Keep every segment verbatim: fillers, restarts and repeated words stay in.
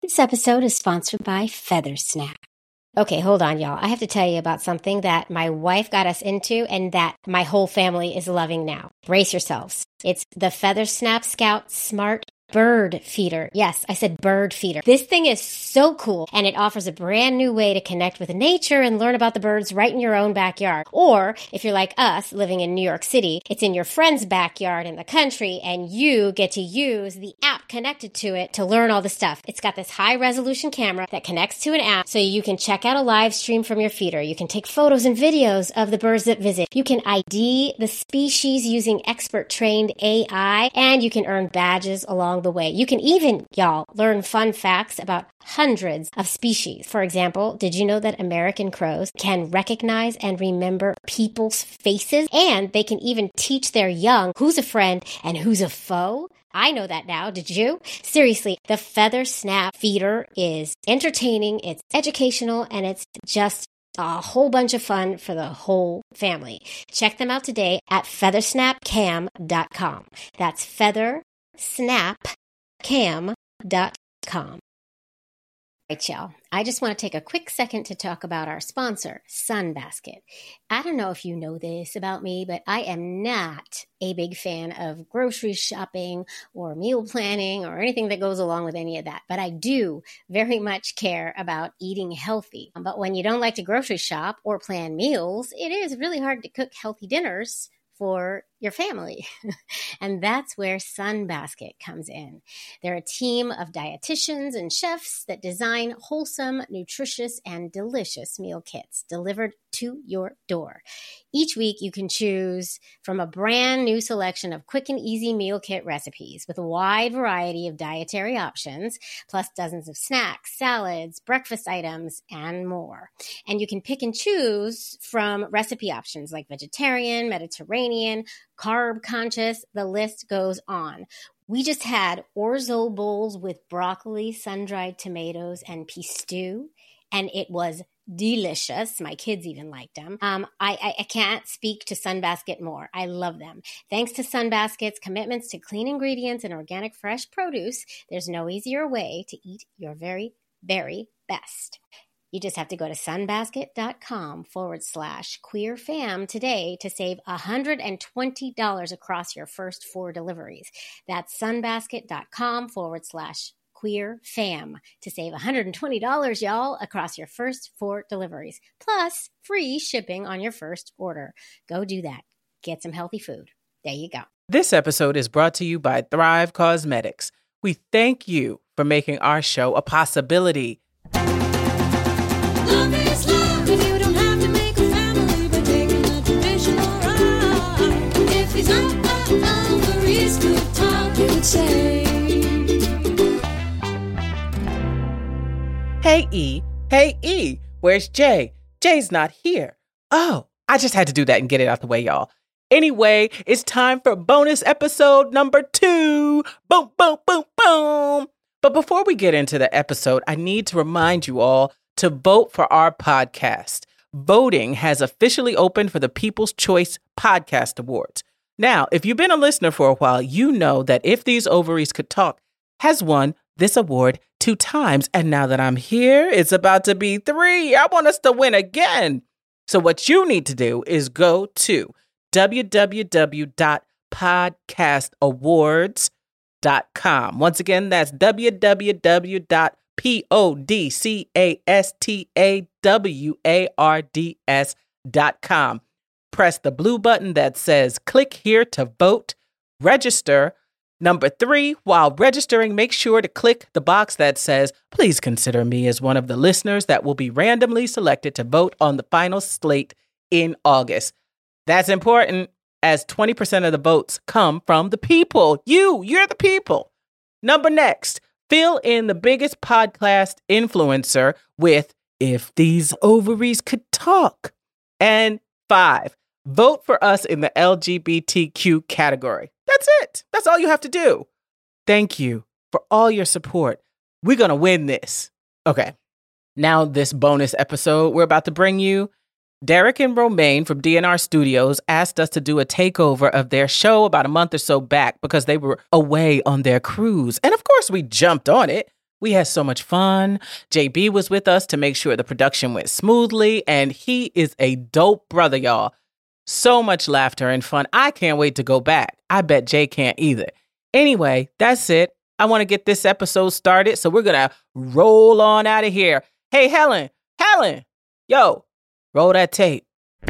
This episode is sponsored by Feathersnap. Okay, hold on, y'all. I have to tell you about something that my wife got us into and that my whole family is loving now. Brace yourselves. It's the Feathersnap Scout Smart Bird Feeder. Yes, I said bird feeder. This thing is so cool, and it offers a brand new way to connect with nature and learn about the birds right in your own backyard. Or, if you're like us, living in New York City, it's in your friend's backyard in the country, and you get to use the app connected to it to learn all the stuff. It's got this high-resolution camera that connects to an app so you can check out a live stream from your feeder. You can take photos and videos of the birds that visit. You can I D the species using expert-trained A I, and you can earn badges along the way. You can even, y'all, learn fun facts about hundreds of species. For example, did you know that American crows can recognize and remember people's faces? And they can even teach their young who's a friend and who's a foe? I know that now. Did you? Seriously, the Feathersnap Feeder is entertaining, it's educational, and it's just a whole bunch of fun for the whole family. Check them out today at feathersnap cam dot com. That's feathersnap cam dot com. All right, y'all. I just want to take a quick second to talk about our sponsor, Sunbasket. I don't know if you know this about me, but I am not a big fan of grocery shopping or meal planning or anything that goes along with any of that. But I do very much care about eating healthy. But when you don't like to grocery shop or plan meals, it is really hard to cook healthy dinners for your family. And that's where Sunbasket comes in. They're a team of dietitians and chefs that design wholesome, nutritious, and delicious meal kits delivered to your door. Each week, you can choose from a brand new selection of quick and easy meal kit recipes with a wide variety of dietary options, plus dozens of snacks, salads, breakfast items, and more. And you can pick and choose from recipe options like vegetarian, Mediterranean, carb conscious, the list goes on. We just had orzo bowls with broccoli, sun-dried tomatoes, and peas stew, and it was delicious. My kids even liked them. Um, I, I, I can't speak to Sunbasket more. I love them. Thanks to Sunbasket's commitments to clean ingredients and organic fresh produce, there's no easier way to eat your very, very best. You just have to go to sunbasket.com forward slash queer fam today to save one hundred twenty dollars across your first four deliveries. That's sunbasket.com forward slash queer fam to save one hundred twenty dollars, y'all, across your first four deliveries. Plus free shipping on your first order. Go do that. Get some healthy food. There you go. This episode is brought to you by Thrive Causemetics. We thank you for making our show a possibility. Love is love if you don't have to make a family by taking a traditional route. If he's not over, he's good talk, you would say. Hey, E. Hey, E. Where's Jay? Jay's not here. Oh, I just had to do that and get it out the way, y'all. Anyway, it's time for bonus episode number two. Boom, boom, boom, boom. But before we get into the episode, I need to remind you all to vote for our podcast. Voting has officially opened for the People's Choice Podcast Awards. Now, if you've been a listener for a while, you know that If These Ovaries Could Talk has won this award two times. And now that I'm here, it's about to be three. I want us to win again. So what you need to do is go to w w w dot podcast awards dot com. Once again, that's w w w dot P O D C A S T A W A R D S dot com. Press the blue button that says click here to vote, register. Number three, while registering, make sure to click the box that says, please consider me as one of the listeners that will be randomly selected to vote on the final slate in August. That's important, as twenty percent of the votes come from the people. You, you're the people. Number next. Fill in the biggest podcast influencer with If These Ovaries Could Talk. And five, vote for us in the L G B T Q category. That's it. That's all you have to do. Thank you for all your support. We're going to win this. Okay. Now this bonus episode we're about to bring you, Derek and Romaine from D N R Studios asked us to do a takeover of their show about a month or so back because they were away on their cruise. And of course, we jumped on it. We had so much fun. J B was with us to make sure the production went smoothly, and he is a dope brother, y'all. So much laughter and fun. I can't wait to go back. I bet Jay can't either. Anyway, that's it. I want to get this episode started, so we're going to roll on out of here. Hey, Helen, Helen, yo, roll that tape.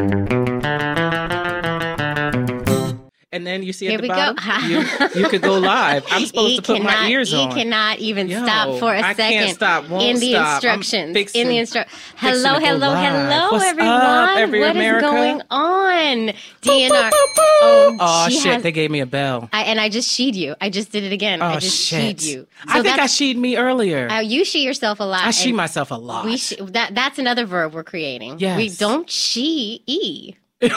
And then you see Here at the we bottom, go. you, you could go live. I'm supposed He to put my cannot- ears on. He cannot even Yo, stop for a I second. can't stop, won't in the stop. I'm instructions. fixing- in the instru- fixing Hello, to go hello, live. hello, What's everyone. up, every What is America? going on? D N R. Oh, Oh, she shit, has- they gave me a bell. I, and I just sheed you. I just did it again. Oh, I just shit. sheed you. I think I that's- sheed me earlier. uh, you she yourself a lot. I she and myself a lot. We she, that that's another verb we're creating. Yes. We don't she e.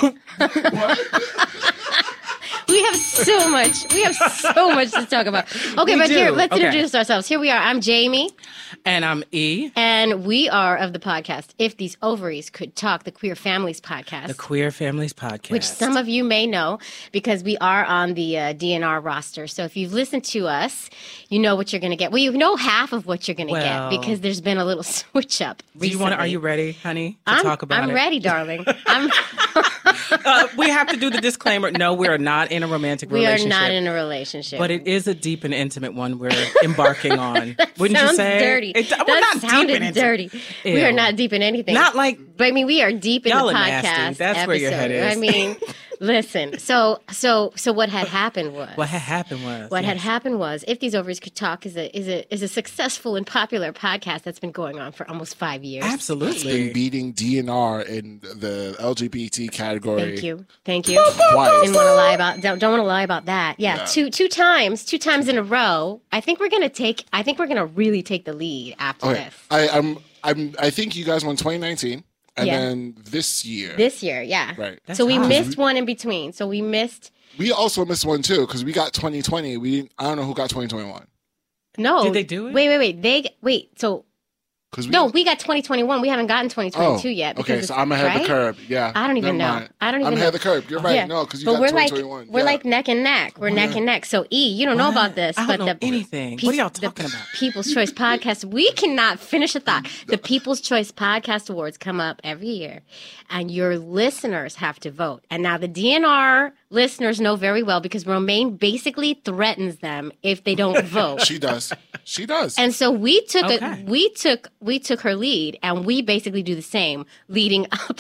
We have so much. We have so much to talk about. Okay, We but do. here, let's Okay. introduce ourselves. Here we are. I'm Jamie. And I'm E, And we are of the podcast, If These Ovaries Could Talk, the Queer Families podcast. the Queer Families Podcast. Which some of you may know because we are on the uh, D N R roster. So if you've listened to us, you know what you're going to get. Well, you know half of what you're going to Well- get because there's been a little switch up. Do you want? Are recently. you ready, honey, to I'm, talk about I'm it? ready, darling. I'm, Uh, we have to do the disclaimer. No, we are not in a romantic we are relationship. not in a relationship. But it is a deep and intimate one we're embarking on. Wouldn't sounds you say? dirty. It, we're that not deep sounded and intimate. dirty. We are Ew. not deep in anything. Not like But I mean, we are deep in Y'all the are podcast. nasty. That's where your head episode. is. I mean, listen. So, so, so, what had happened was what had happened was. What had yes. happened was, If These Ovaries Could Talk is a is a is a successful and popular podcast that's been going on for almost five years. It's Absolutely. been beating D N R in the L G B T category. Thank you, thank you. Twice. Didn't want to lie about don't don't want to lie about that. Yeah, Yeah. two two times, two times in a row. I think we're gonna take. I think we're gonna really take the lead after Okay, this. I, I'm, I'm, I think you guys won twenty nineteen, and Yeah. then this year, This year, yeah. right? That's So we hot. missed one in between. So we missed. We also missed one too because we got twenty twenty. We didn't, I don't know who got twenty twenty-one. No. Did they do it? Wait, wait, wait. They wait. So Because we, no, we got twenty twenty-one. We haven't gotten twenty twenty-two oh, yet. because okay, it's- so I'm ahead of right? the curve. Yeah, I don't even never know. mind. I don't even I'm know. ahead of the curve. You're right. Yeah. No, because you but got we're twenty like twenty-one. we're yeah. like neck and neck. We're neck and neck. So E, you don't know What? about this, I don't but know the anything. Pe- What are y'all the talking about? People's Choice Podcast. We cannot finish a thought. The People's Choice Podcast Awards come up every year, and your listeners have to vote. And now the D N R listeners know very well because Romaine basically threatens them if they don't vote. She does. She does. And so we took Okay. a, we took we took her lead, and we basically do the same leading up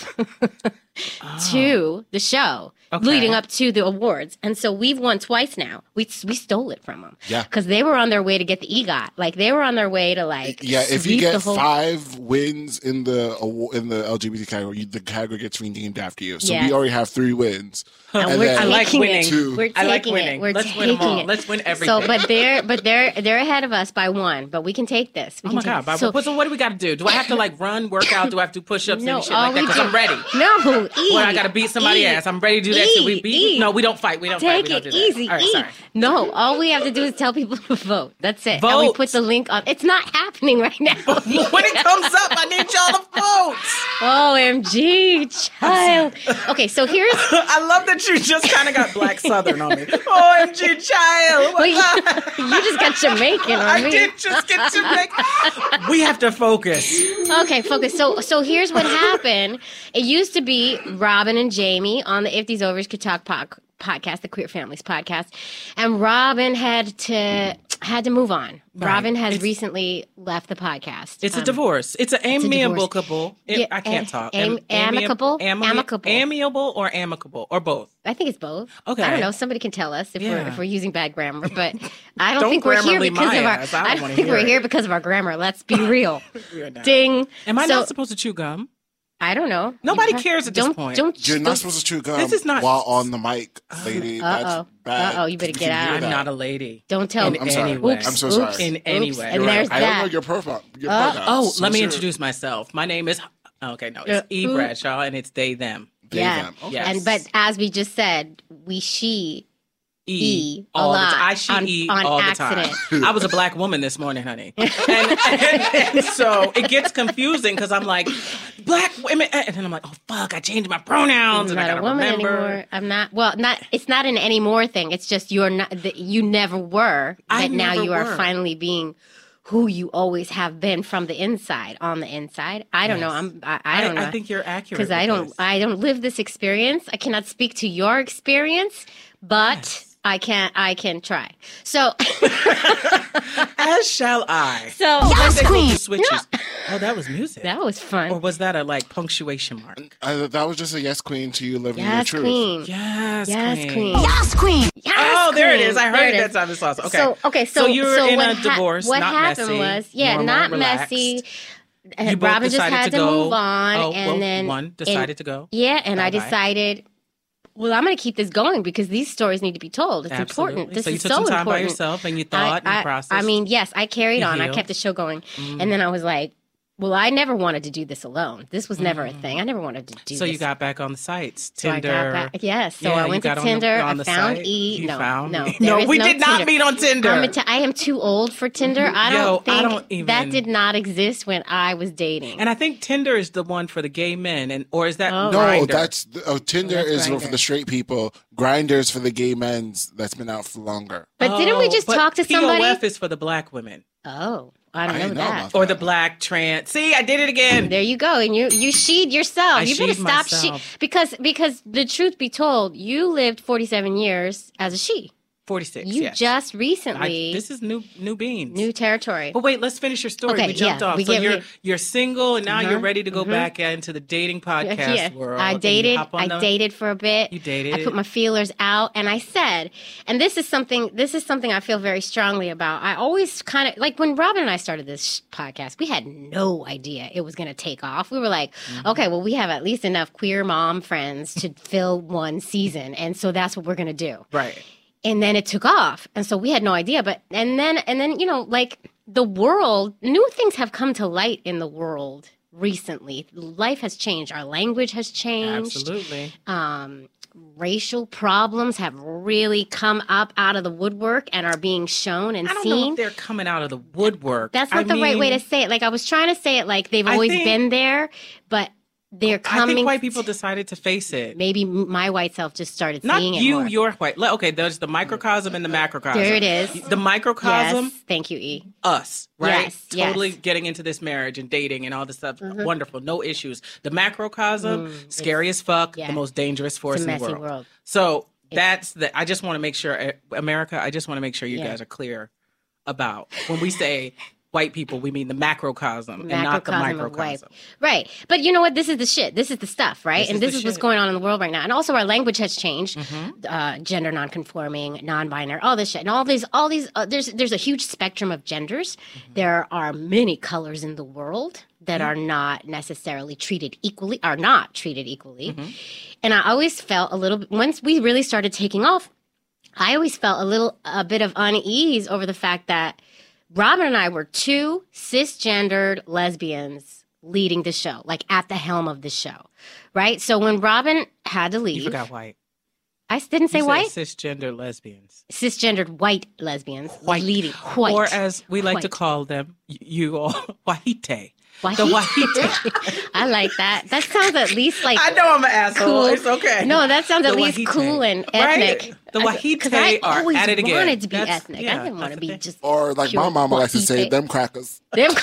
to the show, Okay. leading up to the awards. And so we've won twice now. We we stole it from them, Yeah. because they were on their way to get the EGOT. Like they were on their way to like yeah, if you sweep the get whole- five wins in the awa- in the L G B T category, you- the category gets renamed after you. So Yes. we already have three wins. And And we're then- I like taking winning. it. Two. We're I like taking winning. it. We're Let's win taking them all. it. Let's win everything. So, but they're but they're they're ahead of us by one. But we can take this. We Oh can my take God, this. Barbara. So, So, what do we got to do? Do I have to like run, work out? Do I have to do push ups no, and shit all like that? we Because do- I'm ready. No, E. Well, I got to beat somebody E. ass. I'm ready to do that too. We E, beat. E. No, we don't fight. We don't fight. Take We don't it do that. easy. All right, E. sorry. No, all we have to do is tell people to vote. That's it. And we Vote. put the link on. It's not happening right now. When it comes up, I need y'all to vote. O M G, child. Okay, so here's. I love that you just kind of got black southern on me. O M G, child. Well, you, What's up? you just got Jamaican on I me. did just get to make. We have to focus. Okay, focus. So, so here's what happened. It used to be Robin and Jamie on the If These Ovaries Could Talk pod- podcast, the Queer Families podcast, and Robin had to had to move on. Right. Robin has It's- recently left the podcast. It's a Um, divorce. It's an amiable divorce. couple. It- Yeah, I can't a- talk. am- Am- amicable? ami- Amicable. Amiable or amicable or both. I think it's both. Okay. I don't know. Somebody can tell us if we're Yeah. if we're using bad grammar, but I don't, Don't think we're here Grammarly because my of our. ass. I don't I don't wanna think hear we're it. here because of our grammar. Let's be real. We are not. Ding. Am I So- not supposed to chew gum? I don't know. Nobody You pro- cares at this don't, point. Don't. You're don't, not supposed to chew gum This is not- while on the mic, lady. Uh-oh. That's bad. Uh-oh, you better We get can out. hear I'm that. not a lady. Don't tell In me. I'm sorry. any way. I'm so Oops. sorry. In Oops. any way. And You're there's right. I don't know that. your profile. Your Uh, profile. Oh, So let me sure. introduce myself. My name is. Okay, no, it's Uh, E. ooh. Bradshaw, and it's they them. They, Yeah. them. Okay. Yes. And but as we just said, we she E, E a all the lot time. I she on- E on all accident. the time. I was a black woman this morning, honey, and, and, and so it gets confusing because I'm like black women, and then I'm like, oh fuck, I changed my pronouns, I'm and I not a gotta woman remember. anymore. I'm not. Well, not. It's not an anymore thing. It's just you're not. That you never were, I but now never you are were. finally being who you always have been from the inside, on the inside. I don't Yes. know. I'm. I, I don't know. I think you're accurate because I with don't. this. I don't live this experience. I cannot speak to your experience, but Yes. I can. I can try. So. As shall I. So Yes, but the- queen. Switches. Oh, that was music. that was fun. Or was that a like punctuation mark? I, that was just a yes, queen, to you living your Yes, truth. queen. Yes, Yes, queen. queen. Yes, queen. Yes, Oh, there it queen. is. I There heard it is. that time. It's awesome. Okay. So okay, so, So you were in what a divorce, What not happened messy, was, yeah, normal, not relaxed. messy. And You both Robin just decided had to to, go- move on, oh, and well, then one decided and- to go. Yeah, and I Bye-bye. decided, well, I'm going to keep this going because these stories need to be told. It's Absolutely. important. This so you is took so some time important. by yourself and you I- thought and I, you processed. I mean, yes, I carried You on. I healed. kept the show going, Mm. and then I was like, well, I never wanted to do this alone. This was never a thing. I never wanted to do so this. you got back on the sites, So I Tinder. got back. Yes. So Yeah, I you went to got on the- Tinder. on the I found site? E. You no, found no, me. there No, is we no did not Tinder. meet on Tinder. I'm a t- I am too old for Tinder. I don't Yo, think I don't even- that did not exist when I was dating. And I think Tinder is the one for the gay men, and or is that Oh. No, Grindr? that's oh, Tinder that's is Grindr. for the straight people. Grinders for the gay men's. That's been out for longer. but didn't we Oh, just but talk to P O F somebody? is for the black women. Oh, I don't I know didn't know that. about Or the black trans. See, I did it again. There you go, and you you sheed yourself. I you better sheed stop she myself. because because the truth be told, you lived forty-seven years as a she. forty-six, You yes. just I, recently this is new new beans. new territory. But wait, let's finish your story. Okay, we jumped yeah, off. we so get- you're we- you're single and now Mhm, you're ready to go mhm. back into the dating podcast Yeah, world. I and you dated. hop on I the- dated for a bit. You dated. I put my feelers out, and I said, and this is something. This is something I feel very strongly about. I always kind of like when Robin and I started this sh- podcast. We had no idea it was going to take off. We were like, Mm-hmm. okay, well, we have at least enough queer mom friends to fill one season, and so that's what we're going to do. Right. And then it took off, and so we had no idea. But and then and then you know, like the world, new things have come to light in the world recently. Life has changed. Our language has changed. Absolutely. Um, racial problems have really come up out of the woodwork and are being shown and I don't know seen. if they're coming out of the woodwork. That's not I the right way to mean, say it. Like I was trying to say it like they've I always think- been there, but they're I coming. think white people decided to face it. Maybe my white self just started Not seeing it you, more. your white. le- Okay, there's the microcosm and the macrocosm. There it is. The microcosm, Yes, thank you, E. us, right? Yes, yes. Totally getting into this marriage and dating and all this stuff. Wonderful, no issues. The macrocosm, Mm, scary as fuck, yeah. the most dangerous force It's a in the messy world. world. So that's the. I just want to make sure, uh, America. I just want to make sure you Yeah. guys are clear about when we say white people, we mean the macrocosm and not the Macrocosm of white. microcosm. Right. But you know what? This is the shit. This is the stuff, right? This and is this the is what's shit. going on in the world right now. And also our language has changed. Mm-hmm. Uh, gender nonconforming, non-binary, all this shit. And all these, all these, uh, there's, there's a huge spectrum of genders. Mm-hmm. There are many colors in the world that are not necessarily treated equally, are not treated equally. Mm-hmm. And I always felt a little, once we really started taking off, I always felt a little, a bit of unease over the fact that Robin and I were two cisgendered lesbians leading the show, like at the helm of the show, right? So when Robin had to leave, You forgot white. I s- didn't say You said white, cisgender lesbians. cisgendered white lesbians White. leading white, Or as we like to White. call them, y- you all, Wahite. White. The Wahite. I like that. That sounds at least like I know I'm an asshole. cool. It's okay. No, that sounds at The least Wahite. cool and Right? ethnic. The I- Wahite 'cause I are always at it again. wanted to be That's- ethnic. yeah, I didn't want that's to the be thing. just Or like pure my mama likes to say, Wahite. them crackers. Them-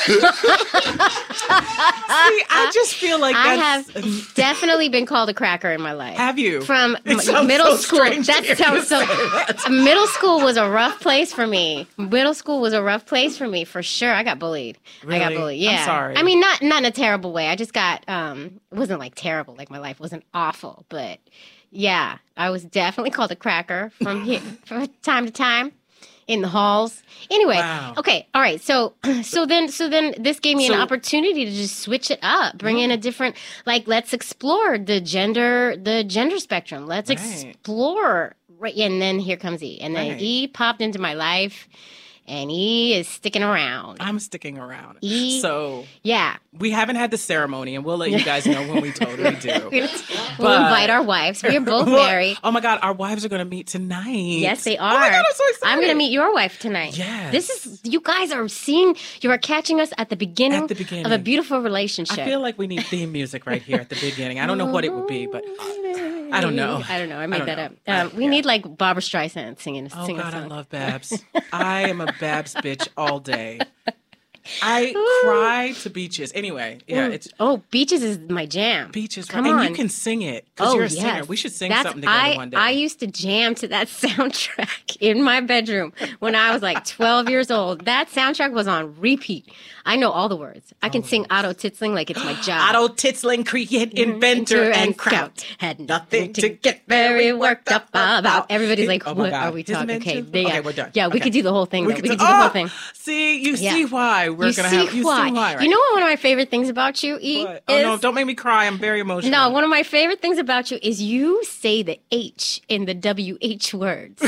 See, I just feel like I that's. have definitely been called a cracker in my life. Have you? From It m- sounds middle so school. strange to That hear sounds you so. say that. Middle school was a rough place for me. Middle school was a rough place for me for sure. I got bullied. I got Really? bullied. I'm Yeah. sorry. I mean, not not in a terrible way. I just got. um It wasn't like terrible. Like my life wasn't awful, but yeah, I was definitely called a cracker from here from time to time. In the halls. Anyway, Wow. okay, all right. So, so then, so then, this gave me So- an opportunity to just switch it up, bring in a different, like, let's explore the gender, the gender spectrum. Let's Right. explore, right? And then here comes E, and then Right. E popped into my life, and E is sticking around. I'm sticking around. E- So Yeah, we haven't had the ceremony, and we'll let you guys know when we totally do. we'll But- invite our wives. We're both Well, married. Oh my God, our wives are going to meet tonight. Yes, they are. Oh my God, I'm so excited. I'm going to meet your wife tonight. Yes. This is, you guys are seeing, you are catching us at the beginning, At the beginning. of a beautiful relationship. I feel like we need theme music right here at the beginning. I don't know what it would be, but I don't know. I don't know. I made don't that know. up. Um, we Yeah. need like Barbara Streisand singing, Oh singing God, a I song. love Babs. I am a Babs bitch all day. I Ooh. cry to beaches. Anyway, yeah, Ooh. it's Oh, Beaches is my jam. beaches. Come and on. you can sing it because Oh, you're a yes. singer. We should sing That's, something together I, one day. I used to jam to that soundtrack in my bedroom when I was like twelve years old. That soundtrack was on repeat. I know all the words. I can sing Otto Titsling like it's my job. Otto Titsling, create inventor and crowd. Had Nothing nothing to to get get very worked up about. about. Everybody's like, Oh my what God. are we His talking? Okay, invention? they- Okay, yeah. we're done. Yeah, we Okay. could do the whole thing. We though. could We do- could do the whole Oh, thing. See, you Yeah. see why we're You gonna see have. You why? see why, right? You know what one of my favorite things about you, E? What? Oh is, no! Don't make me cry. I'm very emotional. No, one of my favorite things about you is you say the H in the W H words.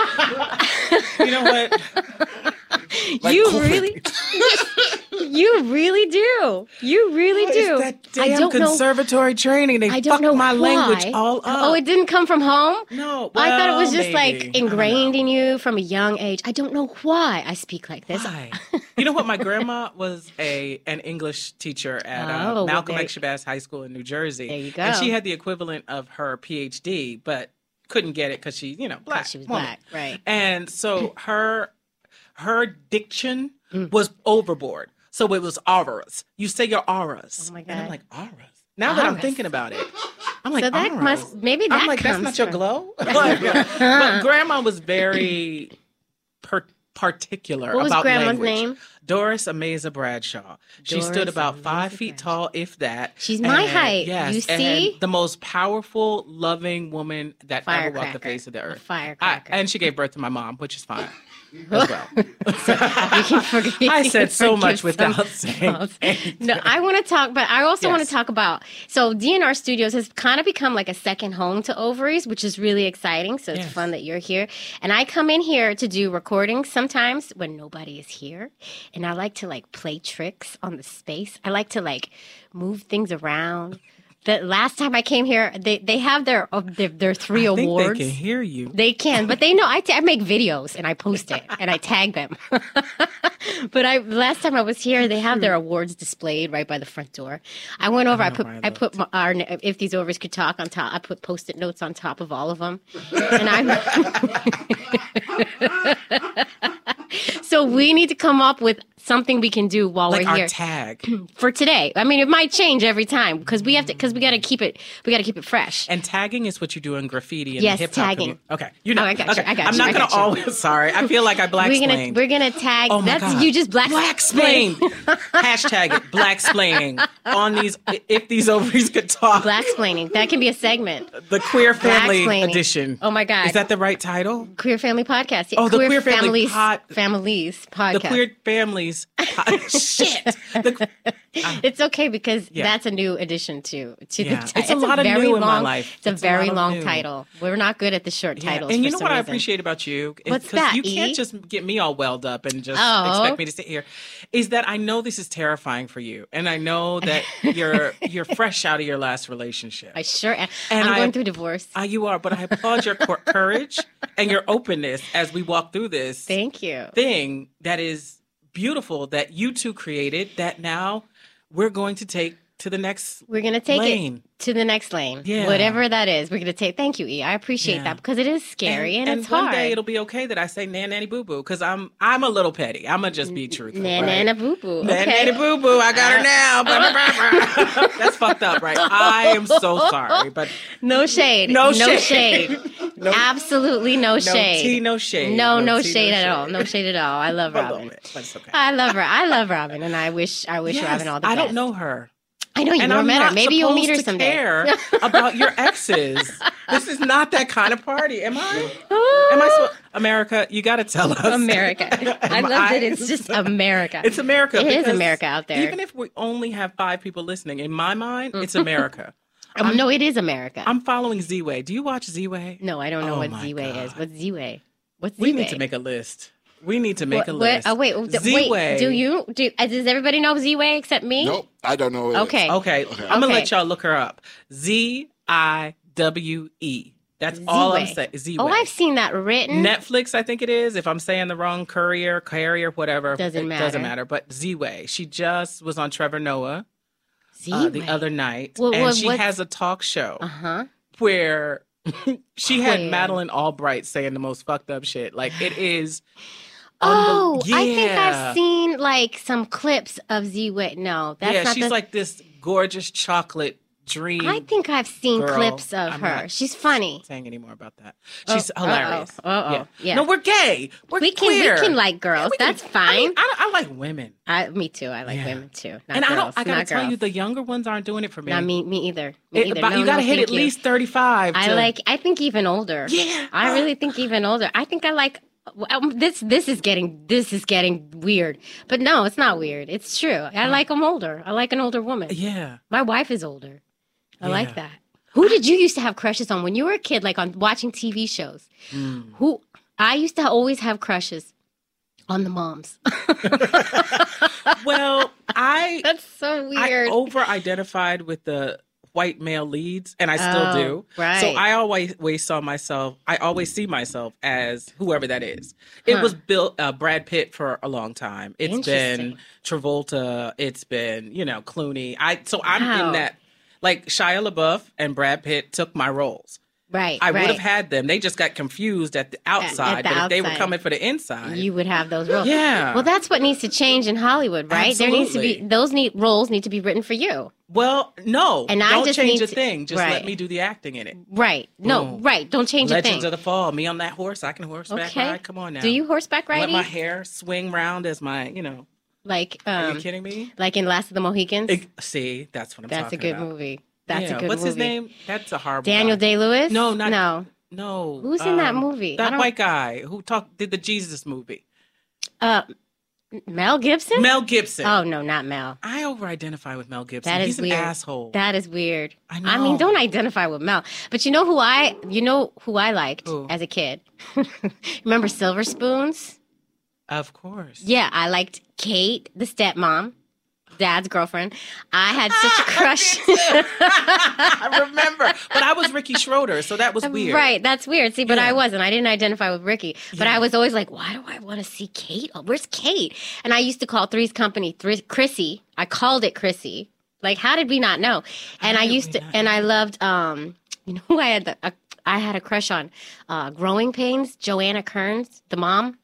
You know what? Like you COVID. really, you really do. You really What do. is that I damn don't know. conservatory training? They I don't fucked know my why. language all up. Oh, it didn't come from home. No, I thought it was well, just maybe. like ingrained in you from a young age. I don't know why I speak like this. Why? You know what? My grandma was a an English teacher at uh, Oh, well, Malcolm there- X Shabazz High School in New Jersey. There you go. And she had the equivalent of her P H D, but couldn't get it because she, you know, black. She was woman. black, right? And so her her diction Mm. was overboard. So it was auras. You say your auras. Oh my And I'm God. like, auras. Now that I'm Auras. thinking about it, I'm like, So that auras. must maybe that I'm like, that's comes not your from- glow. Like, but grandma was very per- particular What was about grandma's language. name? Doris Ameza Bradshaw. She Doris stood about Ameza five feet Bradshaw. tall, if that. She's my And, height. Yes, You and see? the most powerful, loving woman that ever walked the Firecracker. face of the A earth. I, firecracker. and she gave birth to my mom, which is fine as well. You can forgive- you I can said so forgive much without some saying faults. anything. No, I want to talk, but I also want Yes. to talk about. So D N R Studios has kind of become like a second home to Ovaries, which is really exciting. So it's Yes. fun that you're here. And I come in here to do recordings sometimes when nobody is here, and I like to like play tricks on the space. I like to like move things around. The last time I came here, they they have their uh, their, their three I think awards. they can hear you. They can, but they know I, ta- I make videos and I post it and I tag them. But I last time I was here, they have their awards displayed right by the front door. I went over. I, know put where I I put my, our if these overs could talk on top. I put post-it notes on top of all of them, and I. So we need to come up with something we can do while Like we're our here tag. for today. I mean, it might change every time because we have to because we got to keep it we got to keep it fresh. And tagging is what you do in graffiti and Yes, the hip hop tagging. community. Okay, you know. Oh, I got you, okay. I got I'm you, not I gonna got you. always. Sorry, I feel like I black We're gonna explained. we're gonna tag. Oh my that's God. you just black Black explain. Hashtag it. Black explaining on these. If these ovaries could talk. Black explaining. That can be a segment. The Queer Family Blacksplaining. Edition. Oh my God. Is that the right title? Queer Family Podcast? Yeah, Oh, the Queer Family Families pod- Families Podcast. The Queer Families. Shit. The, It's okay because Yeah. that's a new addition to to Yeah. the title. It's a lot of very new in my long, life. It's a It's a very lot of long new. title. We're not good at the short yeah. titles. And you for know some what I reason. appreciate about you? is What's 'cause that, You E? can't just get me all welled up and just Oh. expect me to sit here. Is that I know this is terrifying for you, and I know that you're you're fresh out of your last relationship. I sure am. And I'm I- going through divorce. Uh, you are, but I applaud your cor- courage and your openness as we walk through this Thank you. thing that is beautiful that you two created that now we're going to take to the next We're gonna take lane. it to the next lane, Yeah. whatever that is. We're gonna take. Thank you, E. I appreciate Yeah. that because it is scary and, it's one hard. day it'll be okay that I say nan nanny boo boo because I'm I'm a little petty. I'm gonna just be truthful. Na right? na boo boo. Nan Okay. nanny boo boo. I got her now. Blah, blah, blah, blah. That's fucked up, right? I am so sorry, but No shade. No No shade. shade. no, Absolutely no, no shade. tea, no shade. No, no, tea, shade at all. No shade at all. I love A little Robin. bit, but it's okay. I love her. I love Robin, and I wish I wish Yes, Robin all the I best. don't know her. I know you And never I'm met her. not Maybe you'll meet her supposed to someday. care about your exes. This is not that kind of party, am I? Am I? So, America, you got to tell us. America. I Am love I- that it's just America. It's America. It is because America out there. Even if we only have five people listening, in my mind, it's America. Um, no, it is America. I'm following Z-Way. Do you watch Z-Way? no, I don't know Oh what my Z-Way God. is. What's Z-Way? What's Z-Way? We need to make a list. We need to make What- a what- list. oh, wait, wait, Z-Way. wait. Do you? Do uh, does everybody know Z-Way except me? Nope, I don't know. What it is. Okay. Okay, Okay. I'm gonna Okay. let y'all look her up. Z I W E. That's all I'm Z-Way. saying. Z-Way. Oh, I've seen that written. Netflix, I think it is. If I'm saying the wrong courier, carrier, whatever, Doesn't it matter. Doesn't matter. But Z-Way, she just was on Trevor Noah Z-Way. uh, the other night, Well, and what- she what's- has a talk show Uh huh. where she had Where? Madeline Albright saying the most fucked up shit. Like it is Oh, Unbel- I think Yeah. I've seen like some clips of Z Wit. No, that's yeah, not she's the. like this gorgeous chocolate dream. I think I've seen girl. clips of I'm her. not She's funny. saying any more about that. Oh, She's hilarious. uh-oh, uh-oh, yeah. yeah. No, we're gay. We're We can queer. we can like girls. We can- That's I, fine. mean, I, I like women. I, me too. I like Yeah. women too. Not and girls. I don't I gotta not tell girls. you, the younger ones aren't doing it for me. Not me. Me either. Me It- either. but No, you gotta no, hit thank at you. least thirty-five. I to- like. I think even older. Yeah. I really think even older. I think I like. Um, this this is getting this is getting weird, but no, it's not weird. It's true. I like them older. I like an older woman. Yeah. My wife is older. I Yeah. like that. Who did you used to have crushes on when you were a kid, like on watching T V shows? Mm. Who I used to always have crushes on the moms. Well, I That's so I weird. over-identified with the white male leads, and I still Oh, do. right. So I always, always saw myself. I always see myself as whoever that is. It Huh. was Bill, uh, Brad Pitt for a long time. It's been Interesting. Travolta. It's been you know Clooney. I so I'm Wow. in that. Like Shia LaBeouf and Brad Pitt took my roles. right. I right. would have had them. They just got confused at the outside. the but if they were outside. coming for the inside, You would have those roles. Yeah. Well, that's what needs to change in Hollywood, right? There needs to be Absolutely. those need roles need to be written for you. well, no, And I don't just change need a to- thing. Just right. let me do the acting in it. Right. No, Boom. right. Don't change a Legends thing. of the Fall. Me on that horse. I can horseback Okay. ride. Come on now. Do you horseback let riding? my hair swing round as my, you know? like Are um you kidding me? like in Last of the Mohicans? Ig- See, that's what I'm That's a talking good about. movie. That's Yeah. a good What's movie. his name? That's a horrible. Daniel guy. Day-Lewis? No, not- No. No. Who's in that um, movie? I That don't- white guy who talked did the Jesus movie. Uh Mel Gibson? Mel Gibson. Oh no, not Mel. I over-identify with Mel Gibson. That is He's weird. an asshole. That is weird. I I mean, know. don't identify with Mel. But you know who I you know who I liked Who? as a kid? Remember Silver Spoons? Of course. Yeah, I liked Kate, the stepmom, Dad's girlfriend. I had such a crush. I remember. But I was Ricky Schroeder, so that was weird. Right, that's weird. See, but Yeah. I wasn't. I didn't identify with Ricky. But Yeah. I was always like, why do I want to see Kate? Oh, where's Kate? And I used to call Three's Company Three, Chrissy. I called it Chrissy. Like, how did we not know? And How I did used we to, not and I loved, um, you know who I had the, a, I had a crush on? Uh, Growing Pains, Joanna Kearns, the mom.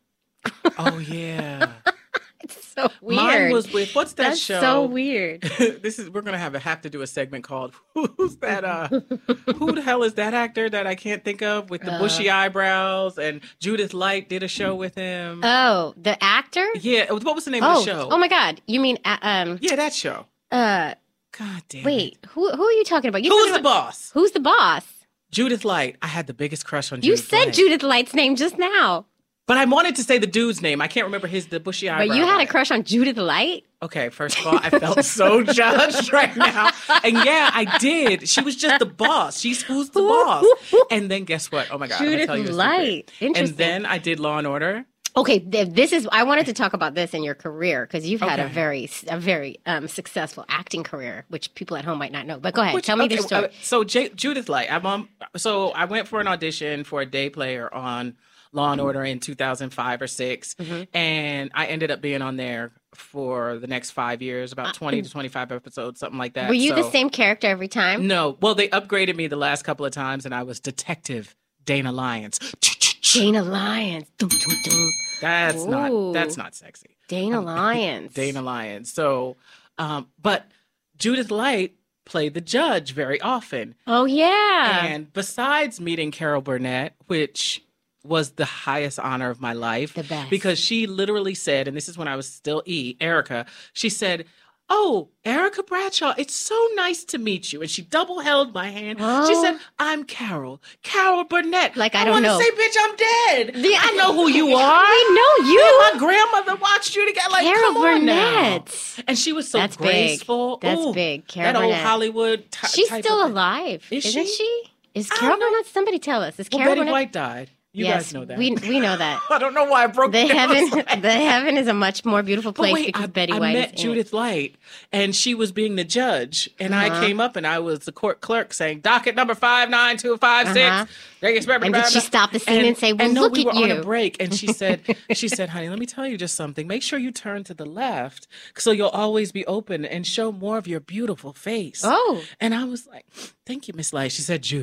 Oh yeah. It's so weird. Mine was with what's that That's show? so weird. This is we're gonna have a, have to do a segment called Who's that? Uh, who the hell is that actor that I can't think of with the Uh. bushy eyebrows? And Judith Light did a show with him. Oh, the actor? yeah, what was the name Oh, of the show? oh my God. You mean, uh, um, yeah, that show. uh, God damn. wait, who, who are you talking about? You Who's talking the about- boss? Who's the boss? Judith Light. I had the biggest crush on You Judith said Light. Judith Light's name just now, But I wanted to say the dude's name. I can't remember his the bushy eyebrow. but you had a guy. crush on Judith Light? Okay, first of all, I felt so judged right now. And yeah, I did. She was just the boss. She's who's the boss. And then guess what? Oh my God. I'm Judith gonna tell you a secret. Light. Interesting. And then I did Law and Order. Okay, th- this is. I wanted to talk about this in your career because you've had a Okay. very, a very um, successful acting career, which people at home might not know. But go ahead, Which- tell me okay, the story. uh, So J- Judith Light, I'm on. So I went for an audition for a day player on Law and Order in two thousand five or six, Mm-hmm. and I ended up being on there for the next five years, about twenty to twenty-five episodes, something like that. Uh, Were you the So- same character every time? No. Well, they upgraded me the last couple of times, and I was Detective Dana Lyons. Dana Lyons. Dum, dum, dum. That's Ooh. not. That's not sexy. Dana Lyons. Dana Lyons. So, um, but Judith Light played the judge very often. Oh yeah. And besides meeting Carol Burnett, which was the highest honor of my life, The best. because she literally said, and this is when I was still E, Erica, she said, "Oh, Erica Bradshaw, it's so nice to meet you." And she double held my hand. She Oh. said, "I'm Carol, Carol Burnett." Like, I don't want know. to say, bitch, I'm dead. The- I know who you are. We know you. Me and my grandmother watched you together. Like, Carol come on now. Burnett. And she was so That's big. graceful. That's Ooh, big. Carol that old Burnett. Hollywood ty- She's type still of- alive, Is isn't she? she? Is I Carol don't know. Burnett? Somebody tell us. Is Well, Carol Betty Burnett? White died. You yes, guys know that. we we know that. I don't know why I broke The down. I was heaven, like- the heaven is a much more beautiful But place wait, because I, Betty I White met is in Judith Light, and she was being the judge, and I Uh-huh. came up and I was the court clerk saying, "Docket number five nine two five six." Uh-huh. And did she stop the scene and say, "Well, and no, look we at were on you." a break, and she said, "She said, honey, let me tell you just something. Make sure you turn to the left, so you'll always be open and show more of your beautiful face." Oh. and I was like, "Thank you, Miss Light." She said, "Judith,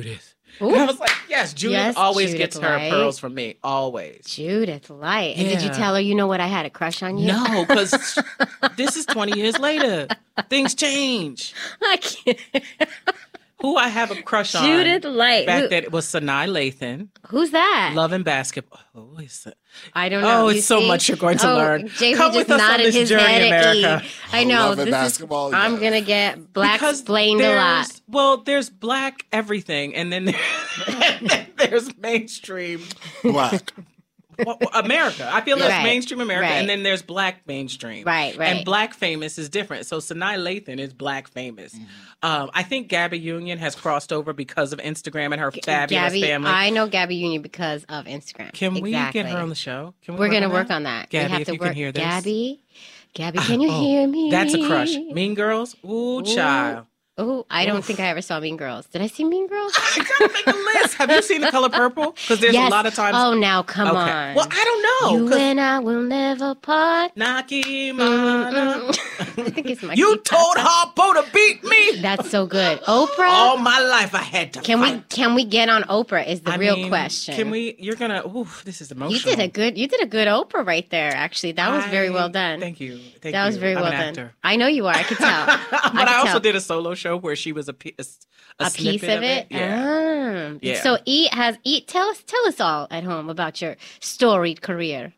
And I was like, yes, Judith Yes, always Judith gets her Light. pearls from me. Always. Judith Light. And did you Yeah. tell her, you know what, I had a crush on you? No, because this is twenty years later. Things change. I can't. Who I have a crush on Judith Light. back Who- then it was Sanaa Lathan. Who's that? Love and Basketball. Oh, is it? I don't know. Oh, You it's so see? much you're going to Oh, learn. J B Come just with us on nodded this his journey, head at E. America. I know. Love and This is, basketball, I'm yes. going to get black Because explained a lot. there's- Well, there's black everything, and then, there, and then there's mainstream Black. well, America. I feel there's Right, mainstream America, right. and then there's black mainstream. Right, right. And black famous is different. So Sanaa Lathan is black famous. Um, I think Gabby Union has crossed over because of Instagram and her fabulous Gabby, family. I know Gabby Union because of Instagram. Can we Exactly. get her on the show? Can we We're work going to on work that? on that. Gabby, we have if to you work. can hear this. Gabby, Gabby, can you Oh, hear me? That's a crush. Mean Girls? Ooh, Ooh. child. Oh, I don't Oof. think I ever saw Mean Girls. Did I see Mean Girls? I gotta make a list. Have you seen The Color Purple? Because there's Yes. a lot of times. Oh, now come okay. on. Well, I don't know. You 'cause and I will never part. Nakimana. I think it's my You told Harpo to beat me. That's so good. Oprah. All my life I had to Can we fight. can we get on Oprah? Is the I real mean, question. Can we? You're gonna. Ooh, this is You emotional. did a good. You did a good Oprah right there. Actually, that was very I- well done. Thank you. Thank that you. was very I'm well an done. actor. I know you are. I could tell. but I, I, could also tell. did a solo show where she was a, pe- a, a, a piece snippet of it. Yeah. Ah. Yeah. So eat has eat. Tell us tell us all at home about your storied career.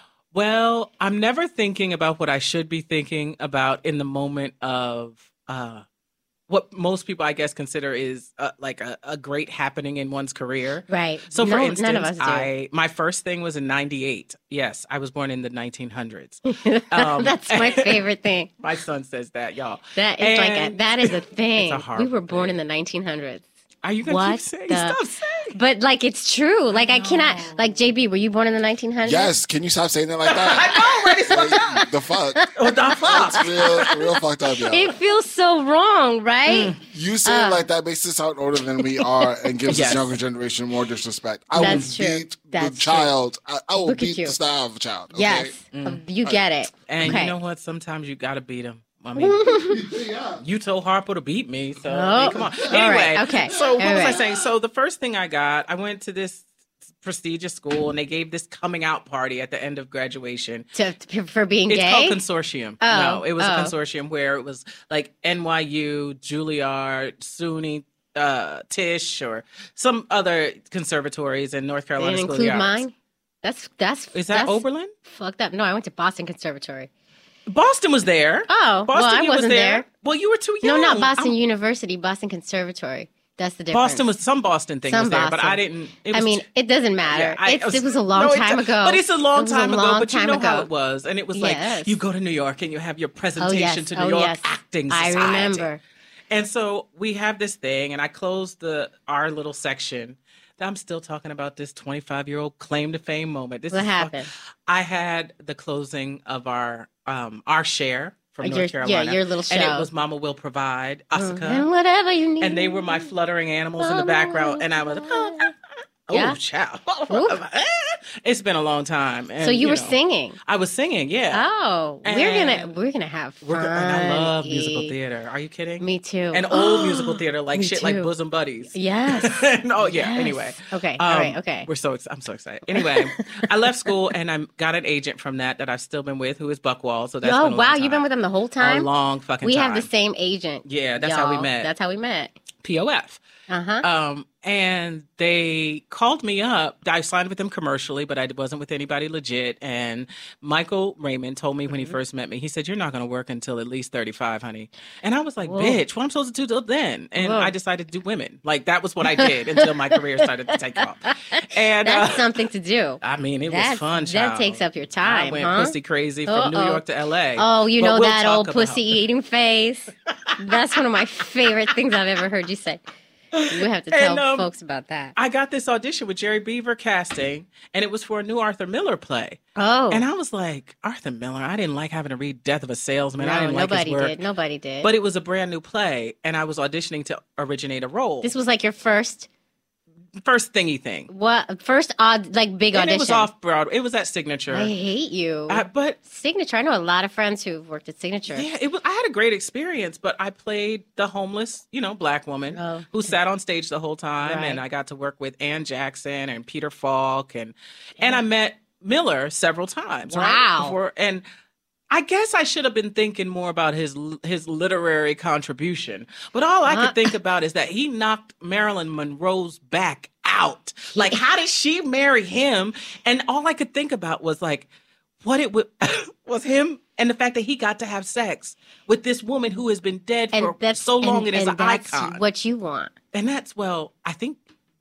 Well, I'm never thinking about what I should be thinking about in the moment of uh, what most people, I guess, consider is uh, like a, a great happening in one's career. Right. So, for No- instance, none of us do. I my first thing was in ninety-eight. Yes, I was born in the nineteen hundreds. Um, That's my favorite thing. My son says that, y'all. That is like a, And that is a thing. it's a hard we were born thing. in the nineteen hundreds. Are you going to What keep saying? the- Stop saying. But like it's true. Like I, cannot. Like J B, were you born in the nineteen hundreds? Yes, can you stop saying that like that? I know, right? It's fucked up. Like, the fuck? Oh, the fuck. That's real, real fucked up, yo. It feels so wrong, right? You saying Uh, like that makes us sound older than we are and gives Yes. this younger generation more disrespect. I That's will true. beat That's the true. child. I, I will Look at beat you. the style of a child. Okay? Yes, Um, you get it. And okay. you know what? Sometimes you got to beat him. I mean, yeah. you told Harpo to beat me, so I mean, Oh, come on. all Anyway, right, okay, So what all was I right. saying? So the first thing I got, I went to this prestigious school, and they gave this coming out party at the end of graduation. To, to- for being It's gay. called consortium. Oh, no, it was oh. a consortium where it was like N Y U, Juilliard, SUNY, uh, Tisch, or some other conservatories in North They Carolina didn't School of include the Arts. mine. That's that's Is that that's Oberlin? Fucked up. No, I went to Boston Conservatory. Boston was there. Oh, Boston well, I U wasn't was there. Well, you were too No, young. not Boston I'm- University. Boston Conservatory. That's the difference. Boston was some Boston thing Some was there, but Boston. I didn't. It I was mean, it doesn't matter. Yeah, I- it's, it was a long no, it time does- ago. But it's a long It was a time ago. long But you time know how ago. it was, and it was Yes. like you go to New York and you have your Oh presentation yes. to New Oh York yes. Acting I Society. remember. And so we have this thing, and I closed the our little section. I'm still talking about this twenty-five year old claim to fame moment. This What is fuck- happened? I had the closing of our um our share from Uh, North your- yeah, Carolina. your little and show. it was Mama Will Provide, Asuka. And whatever you need. And they were my fluttering animals in the Mama background, and I was, oh, Yeah. child. Ooh. It's been a long time. And, So you, were know, singing. I was singing, yeah. Oh, we're And gonna we're gonna have fun. We're go- and I love musical E. theater. Are you kidding? Me too. And old musical theater, like Me shit like too. Bosom Buddies. Yes. oh yeah. Yes. Anyway. Okay. All Um, right. Okay. We're so ex- I'm so excited. Anyway, I left school and I got an agent from that that I've still been with, who is Buckwall. So that's Oh been a wow, long you've been time. with them the whole a time. long fucking we time. have the same agent. Yeah, that's how we y'all. met. That's how we met. P O F. Uh huh. Um, and they called me up. I signed with them commercially, but I wasn't with anybody legit. And Michael Raymond told me when he Mm-hmm. first met me, he said, "You're not going to work until at least thirty-five, honey." And I was like, Whoa. "Bitch, what am I supposed to do till then?" And Whoa. I decided to do women. Like that was what I did until my career started to take off. And That's uh, something to do. I mean, it That's- was fun. that Child. takes up your time, I went huh? pussy crazy from New Uh-oh. York to L A. Oh, you But know we'll that talk old about- pussy eating face. That's one of my favorite things I've ever heard you say. We have to tell And, um, folks about that. I got this audition with Jerry Beaver casting, and it was for a new Arthur Miller play. Oh, And I was like, Arthur Miller, I didn't like having to read Death of a Salesman. no, I didn't like nobody his work. did. Nobody did. But it was a brand new play, and I was auditioning to originate a role. this was like your first first thingy thing. What first odd like big And audition? it was off Broadway. It was at Signature. I hate you. I- but Signature. I know a lot of friends who've worked at Signature. yeah, it was. I had a great experience, but I played the homeless, you know, black woman Oh. who sat on stage the whole time, Right. and I got to work with Ann Jackson and Peter Falk, and and I met Miller several times. Wow. Right? Before, and I guess I should have been thinking more about his his literary contribution, but all I Uh. could think about is that he knocked Marilyn Monroe's back out. Like, how did she marry him? And all I could think about was like, what it would was him and the fact that he got to have sex with this woman who has been dead And for that's so long and, and, is and an that's icon. what you want. And that's well, I think.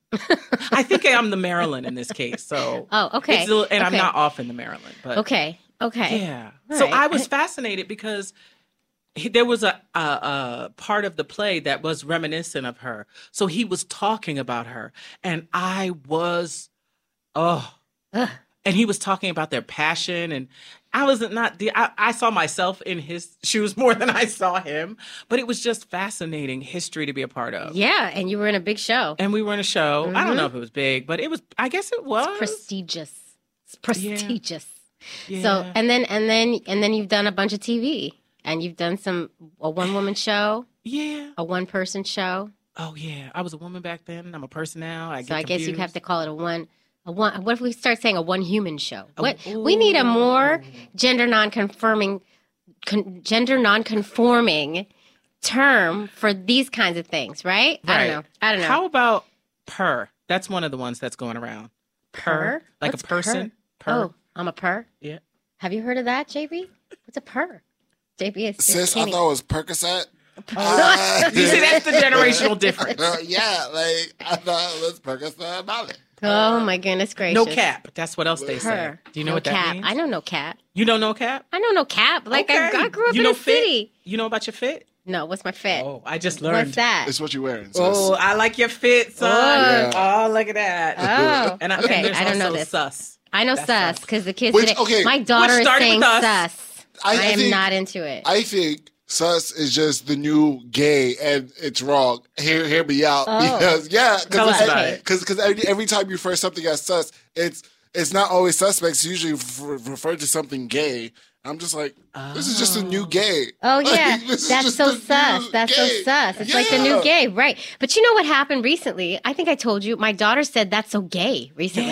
I think I'm the Marilyn in this case. So Oh, okay. it's a, and I'm Okay. not off in the Marilyn, but Okay. Okay. yeah. All So right. I was fascinated because he, there was a, a, a part of the play that was reminiscent of her. So he was talking about her, and I was, oh, Ugh. and he was talking about their passion, and I wasn't not the. I, I saw myself in his shoes more than I saw him, but it was just fascinating history to be a part of. Yeah, and you were in a big show. And we were in a show. I don't know if it was big, but it was. I guess it was. Prestigious. It's prestigious. Yeah. So and then and then and then you've done a bunch of T V. And you've done some a one woman show, yeah. a one person show. Oh yeah, I was a woman back then. I'm a person now. I So get I guess you confused. have to call it a one a one what if we start saying a one human show? A- What we need a more Ooh. gender non conforming con, gender non conforming term for these kinds of things, right? I Right. don't know. I don't know. How about purr? That's one of the ones that's going around. Purr? Like What's a person. Purr. Oh, I'm a purr. Yeah. Have you heard of that, J B? What's a purr? J B is Sis, I skinny. thought it was Percocet. You see, that's the generational difference. Uh, yeah, like I thought it was Percocet Molly. Oh my goodness gracious. No cap. That's what else they say. Purr. Do you know No what that cap. means? I know no cap. You don't know cap? I know no cap. Like I, Okay. I grew up you in know a fit? city. You know about your fit? No, what's my fit? Oh, I just learned. What's that? It's what you wearing. Sis. Oh, I like your fit, son. Oh. Oh, look at that. Oh, and I, okay. and there's I don't know also this. sus. I know That's sus sus. because the kids Which- today. okay, my daughter which is started saying with us. sus. I, I- I am think- not into it. I think sus is just the new gay, and it's wrong. Hear, hear me out, Oh. because yeah, Tell us because about it. because every, every time you refer something as sus, it's it's not always suspects. Usually f- referred to something gay. I'm just like, this is just a new gay. Oh Like, yeah, this is that's just so the sus. new That's so gay. sus. It's like the new Yeah. gay, right? But you know what happened recently? I think I told you. My daughter said that's so gay recently.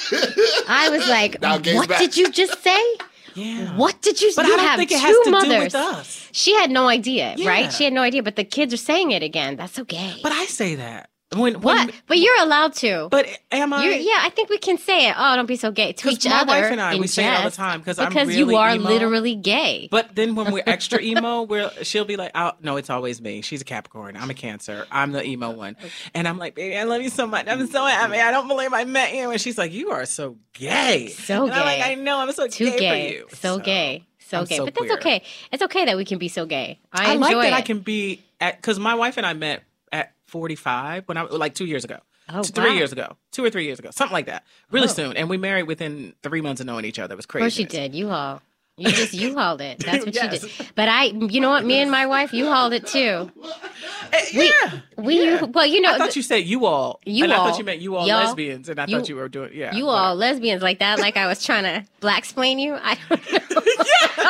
I was like, Now gay's "What back. did you just say? Yeah. What did you? But you I don't have think two it has to mothers." do with us. She had no idea, Yeah. right? She had no idea. But the kids are saying it again. That's so gay. But I say that. When, what? when But you're allowed to. But am I? You're, yeah, I think we can say it. Oh, don't be so gay to 'Cause each my other. wife and I, in we say it all the jest, time, 'cause I'm because you really are emo. literally gay. But then when we're extra emo, we're she'll be like, oh, no, it's always me. She's a Capricorn. I'm a Cancer. I'm the emo one. And I'm like, baby, I love you so much. I'm so happy. I don't believe I met you. And she's like, you are so gay. So and I'm like, gay. I know. I'm so Too gay, gay. for you. So, gay. So I'm gay. so but that's queer. okay. It's okay that we can be so gay. I, I, enjoy like that it. I can be at, because my wife and I met at forty-five when I like two years ago. Oh, Two- Three wow. years ago, two or three years ago, something like that. Really Oh. soon, and we married within three months of knowing each other. It was Of crazy. course you did. You haul. You just you hauled it. That's what Yes. you did. But I, you know what? Me and my wife, you hauled it too. yeah, We, yeah. well, you know, I thought you said you all. You and I all. thought you meant you all Y'all. lesbians, and I You- thought you were doing yeah. you whatever. all lesbians like that. Like I was trying to black explain you. I don't know.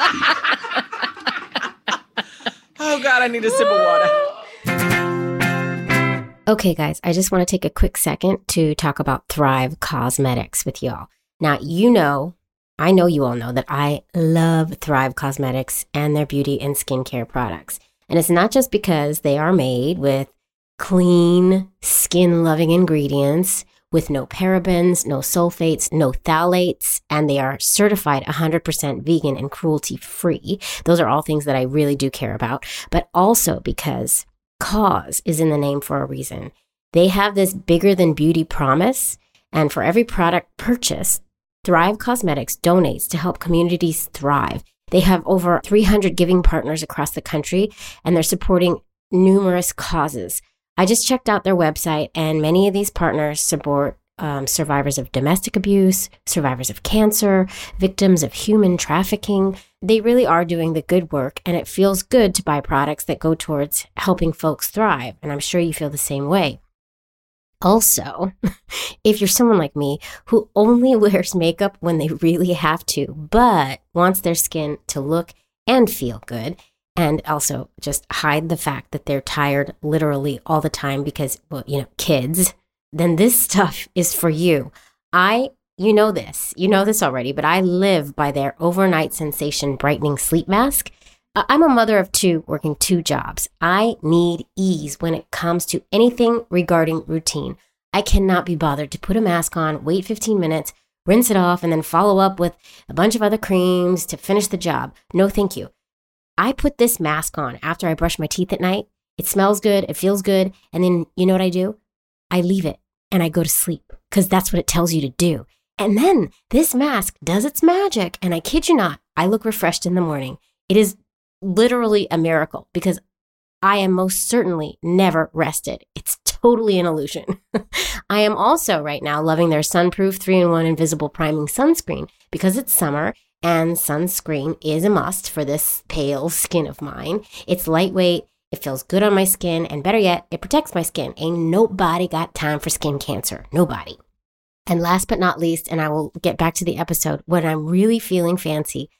Oh God, I need a sip of water. Okay, guys, I just want to take a quick second to talk about Thrive Cosmetics with y'all. Now, you know, I know you all know that I love Thrive Cosmetics and their beauty and skincare products. And it's not just because they are made with clean, skin-loving ingredients with no parabens, no sulfates, no phthalates, and they are certified one hundred percent vegan and cruelty-free. Those are all things that I really do care about, but also because cause is in the name for a reason. They have this bigger than beauty promise, and for every product purchased, Thrive Cosmetics donates to help communities thrive. They have over three hundred giving partners across the country, and they're supporting numerous causes. I just checked out their website, and many of these partners support um, survivors of domestic abuse, survivors of cancer, victims of human trafficking. They really are doing the good work, and it feels good to buy products that go towards helping folks thrive, and I'm sure you feel the same way. Also, if you're someone like me who only wears makeup when they really have to, but wants their skin to look and feel good, and also just hide the fact that they're tired literally all the time because, well, you know, kids, then this stuff is for you. I, you know this, you know this already, but I live by their overnight sensation brightening sleep mask. I- I'm a mother of two working two jobs. I need ease when it comes to anything regarding routine. I cannot be bothered to put a mask on, wait fifteen minutes, rinse it off, and then follow up with a bunch of other creams to finish the job. No, thank you. I put this mask on after I brush my teeth at night. It smells good, it feels good, and then you know what I do? I leave it and I go to sleep because that's what it tells you to do. And then this mask does its magic, and I kid you not, I look refreshed in the morning. It is literally a miracle because I am most certainly never rested. It's totally an illusion. I am also right now loving their Sunproof three in one Invisible Priming Sunscreen because it's summer and sunscreen is a must for this pale skin of mine. It's lightweight, it feels good on my skin, and better yet, it protects my skin. Ain't nobody got time for skin cancer. Nobody. And last but not least, and I will get back to the episode, when I'm really feeling fancy,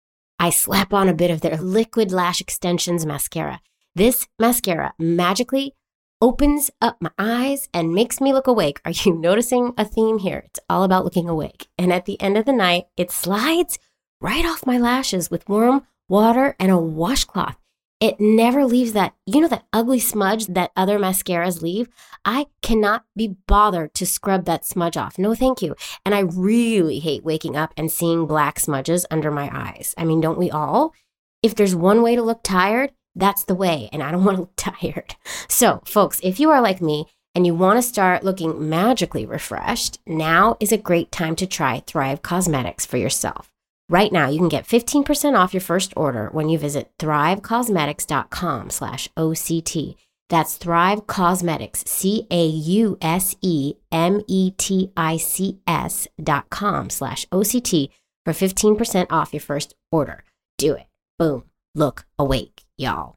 I slap on a bit of their Liquid Lash Extensions mascara. This mascara magically opens up my eyes and makes me look awake. Are you noticing a theme here? It's all about looking awake. And at the end of the night, it slides right off my lashes with warm water and a washcloth. It never leaves that, you know, that ugly smudge that other mascaras leave? I cannot be bothered to scrub that smudge off. No, thank you. And I really hate waking up and seeing black smudges under my eyes. I mean, don't we all? If there's one way to look tired, that's the way, and I don't want to look tired. So, folks, if you are like me and you want to start looking magically refreshed, now is a great time to try Thrive Causemetics for yourself. Right now, you can get fifteen percent off your first order when you visit thrivecausemetics.com slash OCT. That's Thrive Causemetics, C A U S E M E T I C S dot com slash O C T for fifteen percent off your first order. Do it. Boom. Look awake, y'all.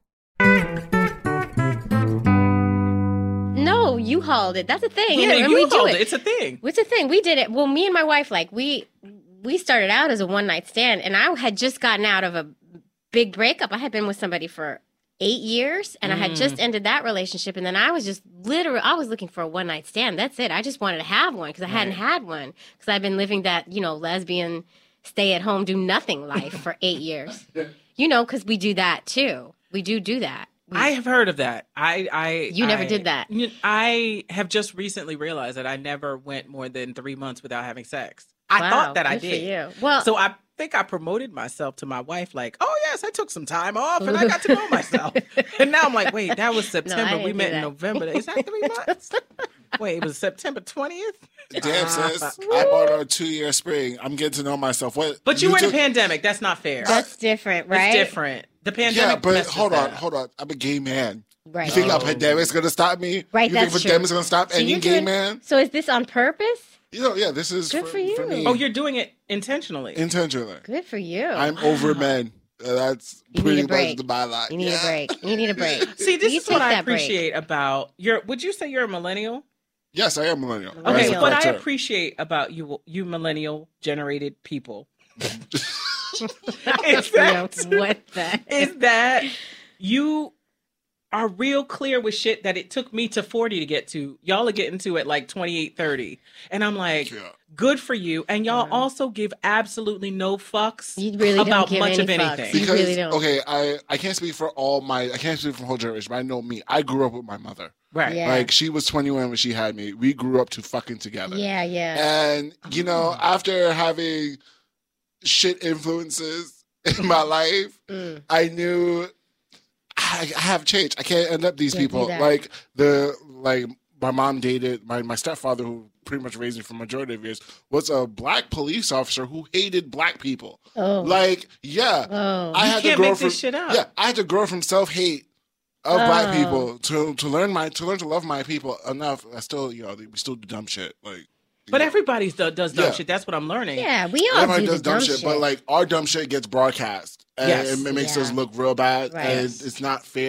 No, you hauled it. That's a thing. Yeah, and, and you we do hold it. it. It's a thing. It's a thing. We did it. Well, me and my wife, like, we we started out as a one night stand, and I had just gotten out of a big breakup. I had been with somebody for eight years, and mm. I had just ended that relationship, and then I was just literally, I was looking for a one night stand. That's it. I just wanted to have one because I right. hadn't had one because I've been living that, you know, lesbian, stay at home, do nothing life for eight years. You know, because we do that too. We do do that. We, I have heard of that. I, I, you never I, did that. I have just recently realized that I never went more than three months without having sex. I wow, thought that I good did. For you. Well, so I think I promoted myself to my wife, like, "Oh yes, I took some time off and I got to know myself." And now I'm like, "Wait, that was September. No, we met in November. Is that three months? Wait, it was September twentieth." Damn, sis. I bought her a two-year spring. I'm getting to know myself. What? But you, you were took... in a pandemic. That's not fair. That's different, right? It's different. The pandemic. Yeah, but messes hold on, that. hold on. I'm a gay man. Right. You think Oh. a pandemic's gonna stop me? Right, You that's think true. pandemic's gonna stop So any you're gay doing- man? So is this on purpose? You know, yeah. This is Good for, for you. for me. Oh, you're doing it intentionally. intentionally. Good for you. I'm over men. Uh, that's You need pretty a much break. the byline. You need yeah. a break. You need a break. See, this You is what take I that break. appreciate about your. Would you say you're a millennial? Yes, I am millennial. Okay, That's a Millennial. what I culture. appreciate about you, you millennial generated people, is You know, that, what the? is that you are real clear with shit that it took me to forty to get to. Y'all are getting to at like twenty-eight, thirty. And I'm like, Yeah. good for you. And y'all Yeah. also give absolutely no fucks You really don't about give much any of fucks. anything. You Because really don't. okay, I I can't speak for all my I can't speak for the whole generation, but I know me. I grew up with my mother. Right. Yeah. Like she was twenty-one when she had me. We grew up to fucking together. Yeah, yeah. And you know, after having shit influences in my life, Mm. I knew I, I have changed. I can't end up these Can't do people. that. Like the like my mom dated my, my stepfather, who pretty much raised me for the majority of years, was a black police officer who hated black people. Oh. Like, yeah. oh. I You had can't to grow make from this shit up. Yeah, I had to grow from self hate of black Oh. people to to learn my to learn to love my people enough. I still, you know, we still do dumb shit. Like But you know. everybody does, does dumb Yeah. shit. That's what I'm learning. yeah, we all Everybody do does the dumb, shit, but like our dumb shit gets broadcast, and Yes. it makes Yeah. us look real bad, Right. and Yes. it's not fair.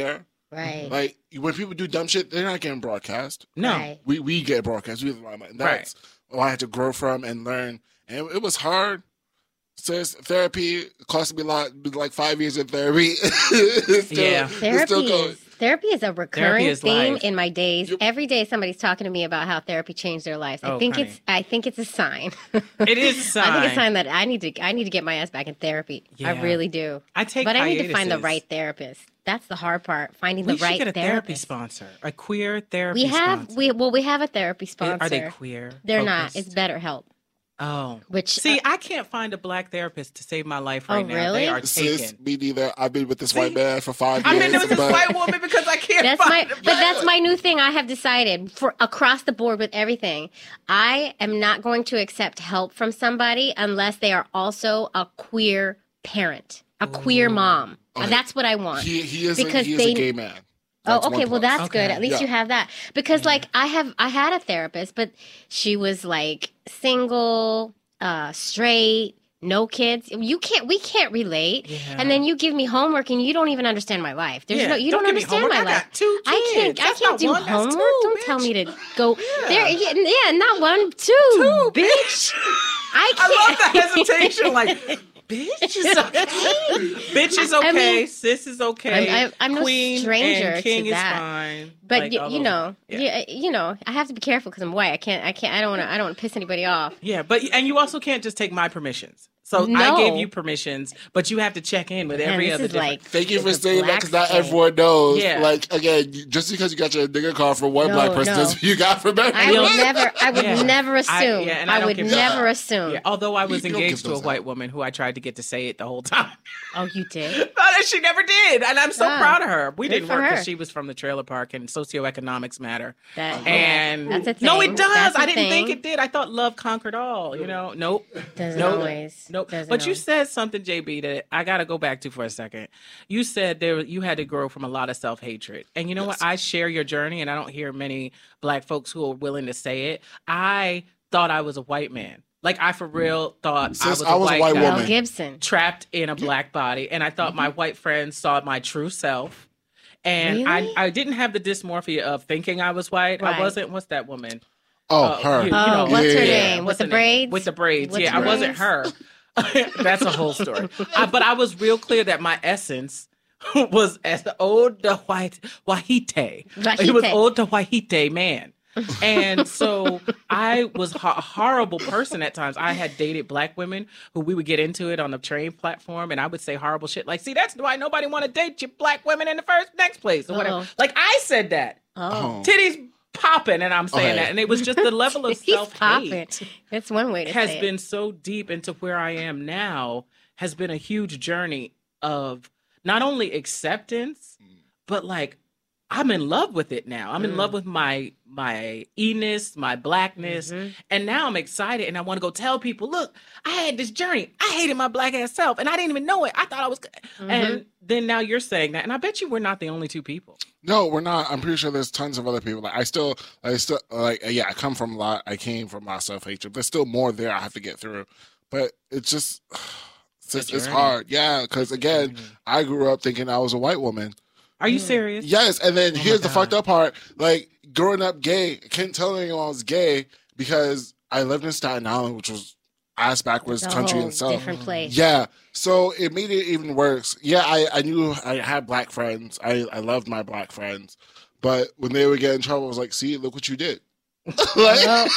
Right. Like when people do dumb shit, they're not getting broadcast. No. Right. We we get broadcast. We have the limelight. And that's what I had to grow from and learn. And it, it was hard. Says therapy cost me a lot, like five years of therapy. It's still, Yeah. it's Therapy still going. is, therapy is a recurring is theme life. in my days. Yep. Every day somebody's talking to me about how therapy changed their lives. I Oh, think honey. it's I think it's a sign. It is a sign. I think it's a sign that I need to I need to get my ass back in therapy. Yeah. I really do. I take But I need to find the hiatuses. right therapist. That's the hard part, finding We the should right get a therapy therapist. sponsor, a queer therapy We have sponsor. we well we have a therapy sponsor. Are they queer? They're not. focused? It's BetterHelp. Oh. Which See, uh, I can't find a black therapist to save my life right Oh, now. really? They are Sis, taken. me neither. I've been with this white man for five I years. mean, there was this but white woman because I can't that's my find but that's my new thing. I have decided for across the board with everything. I am not going to accept help from somebody unless they are also a queer parent, a queer mom. Okay. That's what I want. he, he is, a, Because he is they- a gay man. That's Oh, okay. one Well, plus. that's Okay. good. At least Yeah. you have that. Because, like, I have, I had a therapist, but she was like single, uh, straight, no kids. You can't, we can't relate. Yeah. And then you give me homework, and you don't even understand my life. There's Yeah, no, you don't don't, give me understand homework. my I life. got two I can't, kids. I That's can't not do one, that's homework. two, don't tell bitch. me to go Yeah. there. Yeah, yeah, not one, two, Two, bitch. I I love can't. the hesitation. Like, bitch is okay. Bitch is okay. I mean, Sis is okay. I'm- I'm- I'm no Queen stranger and King to is that. fine. But Like, you, all you over. know, Yeah. yeah, you know, I have to be careful because I'm white. I can't, I can't, I don't want to, I don't want to piss anybody off. Yeah, but and you also can't just take my permissions. So I No. gave you permissions, but you have to check in with Man, every this other is different. like Thank you for it's a saying that black because not state. everyone knows. Yeah. Like, again, you- just because you got your nigga card from one No, black person no. doesn't mean you got from everyone. I would never, I would Yeah. never I- assume. yeah, and I, I don't would give never a- assume. Yeah, although I was You don't engaged give to a those white out. woman who I tried to get to say it the whole time. Oh, you did? But she never did, and I'm so Ah, proud of her. We good didn't for work her. because she was from the trailer park, and socioeconomics matter. That, And yeah, that's a no, thing. it does. That's a I didn't think thing. it did. I thought love conquered all. You know, nope. Doesn't Nope. always. Nope. Doesn't But you always. said something, J B, that I got to go back to for a second. You said there you had to grow from a lot of self hatred, and you know what? I share your journey, and I don't hear many black folks who are willing to say it. I thought I was a white man. Like I for real thought I Sis, was a I was a white, white guy. Mel woman. Gibson. Trapped in a black body, and I thought my white friends saw my true self, and Really? I I didn't have the dysmorphia of thinking I was white. Right. I wasn't. What's that woman? Oh, Uh, her. you- you Oh, know, what's her yeah, yeah. name? What's With the her name? braids? With the braids. With yeah, the I wasn't her. That's a whole story. I, but I was real clear that my essence was as the old the white Wahite. He was Wahite. old the Wahite man. And so I was a horrible person at times. I had dated black women who we would get into it on the train platform, and I would say horrible shit like, see, that's why nobody want to date you black women in the first next place or whatever. Uh-oh. Like I said that. Oh, Titties popping, and I'm saying Okay. that. And it was just the level of he's self popping. hate That's one way to has say been it. so deep into where I am now, has been a huge journey of not only acceptance, but like I'm in love with it now. I'm in Mm. love with my my e-ness, my blackness, Mhm. and now I'm excited and I want to go tell people, look, I had this journey. I hated my black ass self, and I didn't even know it. I thought I was, good. Mm-hmm. and then now you're saying that, and I bet you we're not the only two people. No, we're not. I'm pretty sure there's tons of other people. Like I still, I still like. Yeah, I come from a lot. I came from a lot of self hatred. There's still more there I have to get through, but it's just, it's, a just- it's journey. hard. Yeah, because again, I grew up thinking I was a white woman. Are you serious? Yes, and then Oh my here's the God. fucked up part. Like growing up gay, I couldn't tell anyone I was gay because I lived in Staten Island, which was ass backwards It's a country whole in itself. different place. Yeah, so it made it even worse. Yeah, I, I knew I had black friends. I, I loved my black friends. But when they would get in trouble, I was like, see, look what you did. like, Well,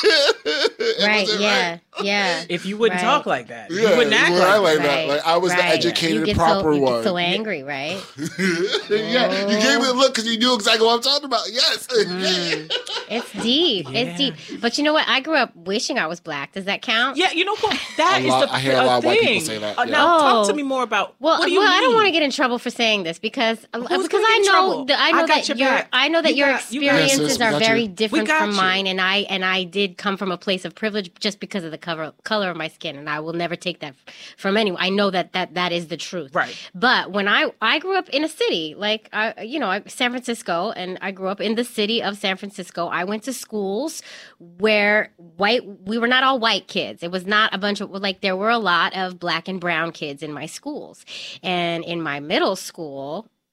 it Right? wasn't Yeah. right. Yeah. If you wouldn't Right. talk like that, Yeah, you wouldn't act when I like like that. that. Like, I was the right. educated, you get proper so, you one. get so angry, right? yeah, you gave me a look because you knew exactly what I'm talking about. Yes. Mm. It's deep. Yeah. It's deep. But you know what? I grew up wishing I was black. Does that count? Yeah, you know what? That A is lot- the I hear a lot of white people thing. say that, Uh, yeah. Now, talk to Oh. me more about Well, what do you well, I don't mean? want to get in trouble for saying this because uh, because gonna I get in know trouble? that I I know got that your your back. I know that You your got- you got- experiences Yes, sis, we are got very you. different We got from you. mine, and I and I did come from a place of privilege just because of the cover, color of my skin, and I will never take that from anyone. I know that that that is the truth. Right. But when I I grew up in a city like I you know I, San Francisco, and I grew up in the city of San Francisco. I went to schools where white we were not all white kids. It was not a bunch of like there were a lot of black and brown kids in my schools, and in my middle school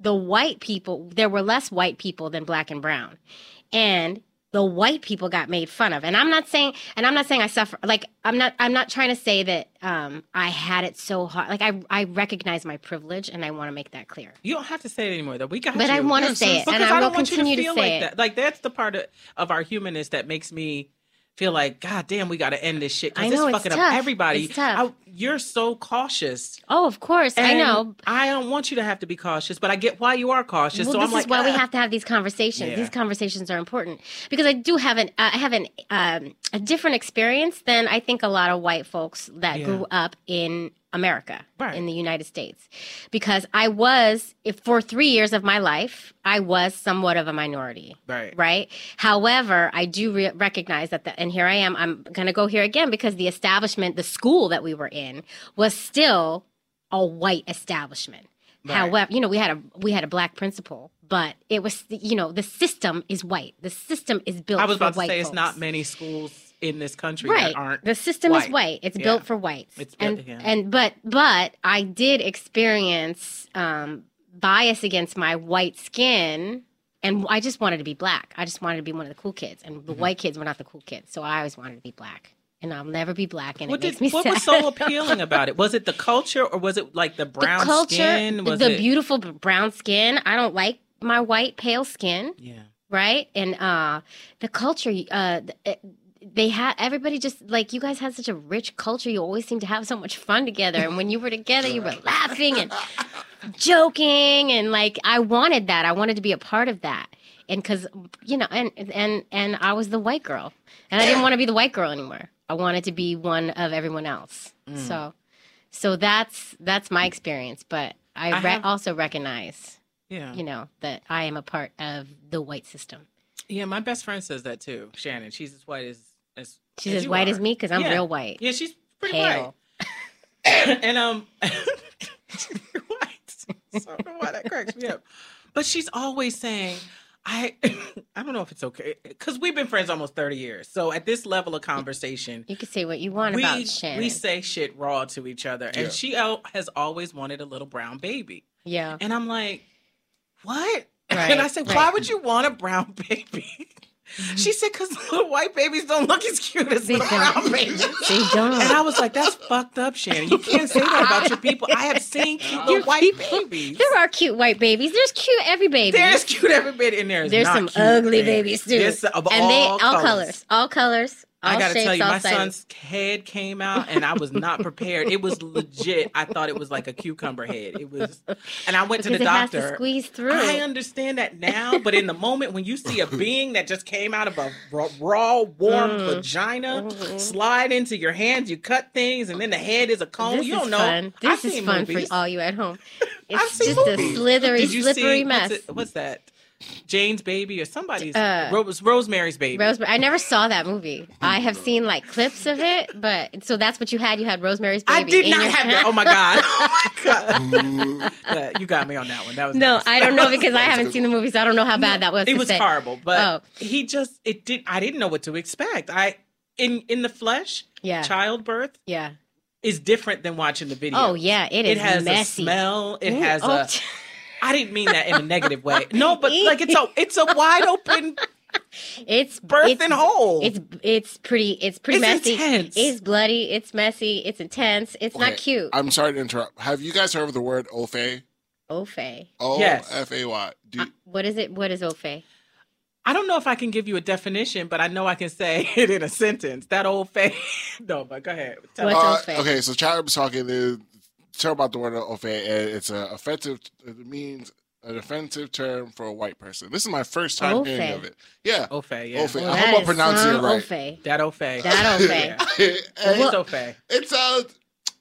the white people, there were less white people than black and brown. And the white people got made fun of. And I'm not saying, and I'm not saying I suffer, like, I'm not, I'm not trying to say that um, I had it so hard. Like, I, I recognize my privilege, and I want to make that clear. You don't have to say it anymore, though. We got But you. I want to Yes, say it, because and I, I will don't want you to continue to, feel say like it. that. Like, that's the part of, of our humanness that makes me feel like, God damn, we got to end this shit. I Because know, it's it's fucking tough. up everybody. It's tough. I- you're so cautious. Oh, of course. I And know. I don't want you to have to be cautious, but I get why you are cautious. Well, so this I'm like, is why we ah. have to have these conversations. Yeah. These conversations are important because I do have an I have an um, a different experience than I think a lot of white folks that Yeah. grew up in America, Right. in the United States, because I was if for three years of my life I was somewhat of a minority. Right. Right. However, I do re- recognize that, the, and here I am. I'm going to go here again because the establishment, the school that we were in, was still a white establishment. Right. However, you know, we had a we had a black principal, but it was, you know, the system is white. The system is built. I was for about to white say folks. it's not many schools in this country right. that aren't. The system is white. white. It's Yeah. built for whites. It's built- and yeah. and but but I did experience um, bias against my white skin. And I just wanted to be black. I just wanted to be one of the cool kids. And the Mm-hmm. white kids were not the cool kids. So I always wanted to be black. And I'll never be black. And What, it makes did, me what sad. was so appealing about it? Was it the culture, or was it like the brown the culture, skin? Was the it... beautiful b- brown skin. I don't like my white, pale skin. Yeah. Right. And uh, the culture, uh, th- they had, everybody just, like, you guys had such a rich culture. You always seemed to have so much fun together. And when you were together, you were laughing and joking. And, like, I wanted that. I wanted to be a part of that. And because, you know, and, and, and I was the white girl. And I didn't want to be the white girl anymore. I wanted to be one of everyone else. Mm. So, so that's, that's my experience. But I, I re- have- also recognize, Yeah. you know, that I am a part of the white system. Yeah, my best friend says that too. Shannon, she's as white as as She's as as you white are. as me because I'm Yeah. real white. Yeah, she's pretty Pale. white. and um, she's pretty white. So I don't know why that cracks me up. But she's always saying, I I don't know if it's okay because we've been friends almost thirty years. So at this level of conversation, You can say what you want we about Shannon. we say shit raw to each other, Yeah. and she al- has always wanted a little brown baby, yeah. and I'm like, what? Right, And I said, why right. would you want a brown baby? She said, because little white babies don't look as cute as They little don't. brown babies. They don't. And I was like, that's fucked up, Shannon. You can't say that about your people. I have seen cute little Your white people- babies. There are cute white babies. There's cute every baby. There's cute every bit in there. is There's not some cute, ugly man. babies too. There's of and all they all colors. colors. All colors. All I gotta shapes, tell you, all my sizes. son's head came out, and I was not prepared. It was legit. I thought it was like a cucumbber head. It was, and I went because to the it has doctor. to squeeze through. I understand that now, but in the moment when you see a being that just came out of a raw, raw warm Mm. vagina Mhm. slide into your hands, you cut things, and then the head is a cone. This you don't is know. fun. I've This is seen fun movies. for all you at home. I've It's seen just movies. a slithery, Did you slippery see, mess. What's, it, what's that? Jane's Baby or somebody's? Uh, Rose, Rosemary's Baby. Rosemary. I never saw that movie. I have seen like clips of it, but so that's what you had. You had Rosemary's Baby. I did in not your- have that. Oh my god! Oh my god! Uh, you got me on that one. That was No, nice. I don't know That was- because I haven't seen the movie, so I don't know how bad that was. It to was say. horrible, but Oh. he just it did. I didn't know what to expect. I in in the flesh, Yeah. childbirth Yeah. is different than watching the video. Oh yeah, it is It has messy. a smell. It Ooh, has oh, a. I didn't mean that in a negative way. No, but like it's a it's a wide open It's birth it's, and hole. It's it's pretty it's pretty It's messy. intense. It's bloody. It's messy. It's intense. It's not Okay, cute. I'm sorry to interrupt. Have you guys heard of the word Ofe? Ofe. O Yes. F A Y. Do you- What is it? What is Ofe? I don't know if I can give you a definition, but I know I can say it in a sentence. That old face. No, but go ahead. Tell What's me. Uh, Ofe? okay, so Chad was talking to tell about the word Ofe, and it's a offensive. It means an offensive term for a white person. This is my first time Ofe. hearing of it. Yeah, Ofe, yeah. Ofe. Well, I that hope I'm is pronouncing some it right. Ofe. That Ofe. That Ofe. And It's Ofe. it sounds.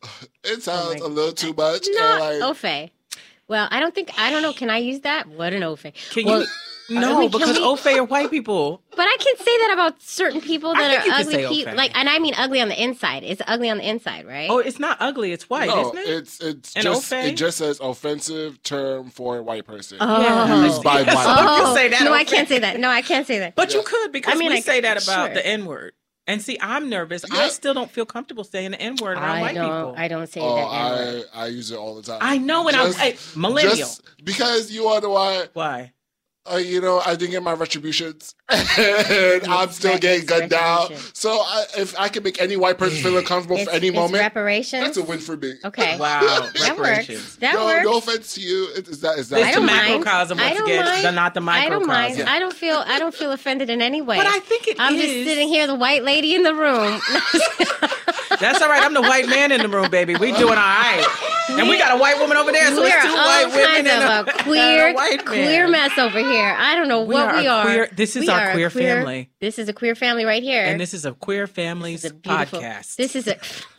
It sounds my- a little too much. Not and like, Ofe. Well, I don't think I don't know. Can I use that? What an Ofe. Can well, you? No, we- can because we- Ofe are white people. But I can say that about certain people I that think you are can ugly say people. Ofe. Like, and I mean ugly on the inside. It's ugly on the inside, right? Oh, it's not ugly. It's white, no, isn't it? it's it's An just Ofe? it just says offensive term for a white person. Oh. Used by Yeah, white so you people. can say that, no, I Ofe. can't say that. No, I can't say that. But you Yeah. could because I mean, we I- say that about sure. the N word. And see, I'm nervous. I Yeah. still don't feel comfortable saying the N word around I white don't. people. I don't say Oh, that. N-word. I I use it all the time. I know, and Just- I'm hey, millennial. Just because you wonder why, Why? uh, you know, I didn't get my retributions, and I'm still Right, getting it's gunned down. retribution. So I, if I can make any white person feel uncomfortable It's, for any it's moment, reparations. that's a win for me. Okay. Wow, That reparations. works. That no, works. no offense to you. It- Is that is that? It's I the don't mind. macrocosm I once don't again, mind. the, not the I microcosm. don't mind. I don't feel. I don't feel offended in any way. But I think it I'm is. just sitting here, the white lady in the room. That's all right. I'm the white man in the room, baby. We doing all right. And we got a white woman over there, so we it's are two all white women kinds and of a, a queer, and a white man. queer mess over here. I don't know We what are we a are. queer- this is We our are a queer family. This is a queer family right here. And this is a Queer Families This is a beautiful- podcast. This is a.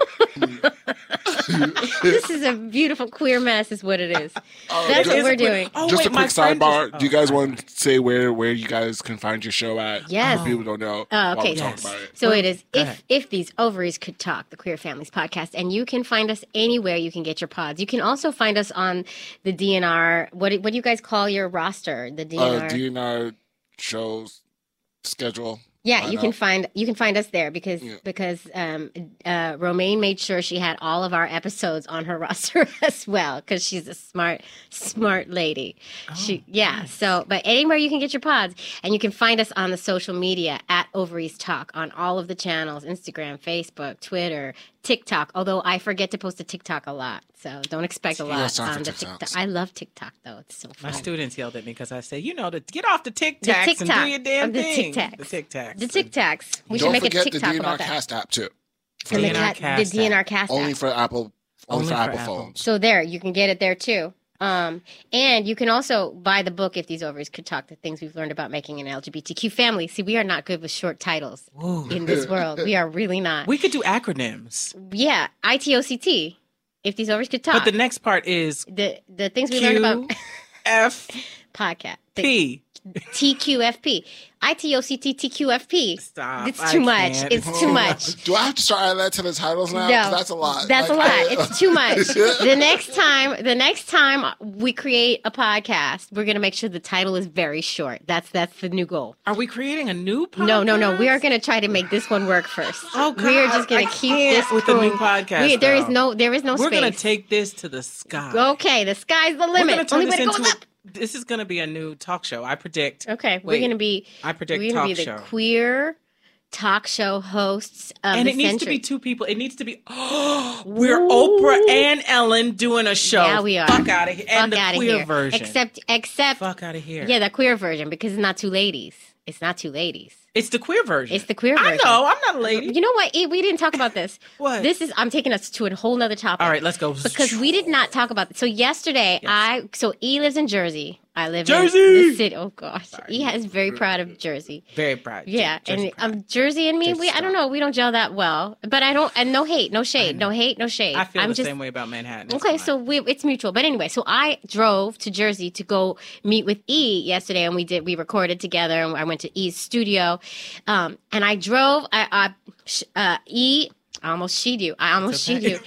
This is a beautiful queer mess, is what it is. Oh, That's just- what It's we're a queer- doing. Oh, Just wait, a my quick friend sidebar. just- Do you oh, guys sorry. want to say where where you guys can find your show at? Yes. If people don't know. Oh, while okay. we talk Yes. about it. So it is Go if ahead. if these ovaries could talk, the Queer Families podcast, and you can find us anywhere you can get your pods. You can also find us on the D N R. What do- what do you guys call your roster? The D N R. Uh, D N R shows schedule. Yeah, I you know. can find you can find us there because Yeah. because um, uh, Romaine made sure she had all of our episodes on her roster as well because she's a smart smart lady. she yeah. So, but anywhere you can get your pods, and you can find us on the social media at Ovaries Talk on all of the channels: Instagram, Facebook, Twitter, TikTok. Although I forget to post to TikTok a lot, so don't expect a You lot guys talk on for the TikToks. TikTok. I love TikTok though; it's so My fun. students yelled at me because I said, you know, to get off the Tic The Tacs and do TikTok. your damn The thing. TikToks. The Tic Tacs. The TikToks. We should Don't make a forget the TikTok D N R about that. Cast app too. And the, D N R cat, the Cast D N R app. Cast Only app. for Apple. Only, Only for, for Apple, Apple. phones. So there, you can get it there too. Um, and you can also buy the book If These Ovaries Could Talk, the things we've learned about making an L G B T Q family. See, we are not good with short titles Ooh. in this world. We are really not. We could do acronyms. Yeah, I T O C T. If These Ovaries Could Talk. But the next part is the the things we learned about Q F podcast. The P. T Q F P. I T O C T T Q F P. Stop. It's I too much. can't. It's too much. Do I have to start adding that to the titles now? 'Cause that's a lot. That's Like, a lot. I- It's too much. The next time, the next time we create a podcast, we're gonna make sure the title is very short. That's that's the new goal. Are we creating a new podcast? No, no, no. We are gonna try to make this one work first. Oh, God. We are just gonna I keep can't this with the new going. podcast, We, there is though. no, there is no We're space. going to take this to the sky. Okay, the sky's the We're limit. going to turn Only this way to go into is up. a, this is going to be a new talk show. I predict. Okay, Wait, we're gonna be. I predict We're gonna talk be the show. queer talk show hosts of And the it needs century. to be two people. It needs to be. Oh, we're Oprah and Ellen doing a show. Yeah, we are. Fuck out of here. And Fuck the outta queer here. version. Except, except, Fuck out of here. yeah, the queer version because it's not two ladies. It's not two ladies. It's the queer version. It's the queer I version. know. I'm not a lady. You know what? E, we didn't talk about this. What? This is. I'm taking us to a whole nother topic. All right, let's go. Because we did not talk about this. So yesterday, Yes. I so E lives in Jersey. I live Jersey! in the city. Oh gosh, E is very proud of Jersey. Very proud. Yeah, Jersey and proud. um, Jersey and me, Jersey we I don't strong. know, we don't gel that well. But I don't, and no hate, no shade, no hate, no shade. I feel I'm the just same way about Manhattan. It's okay. fine. So we, it's mutual. But anyway, so I drove to Jersey to go meet with E yesterday, and we did we recorded together, and I went to E's studio, um, and I drove. I, I sh- uh, E, I almost sheed you. I almost It's sheed okay. you.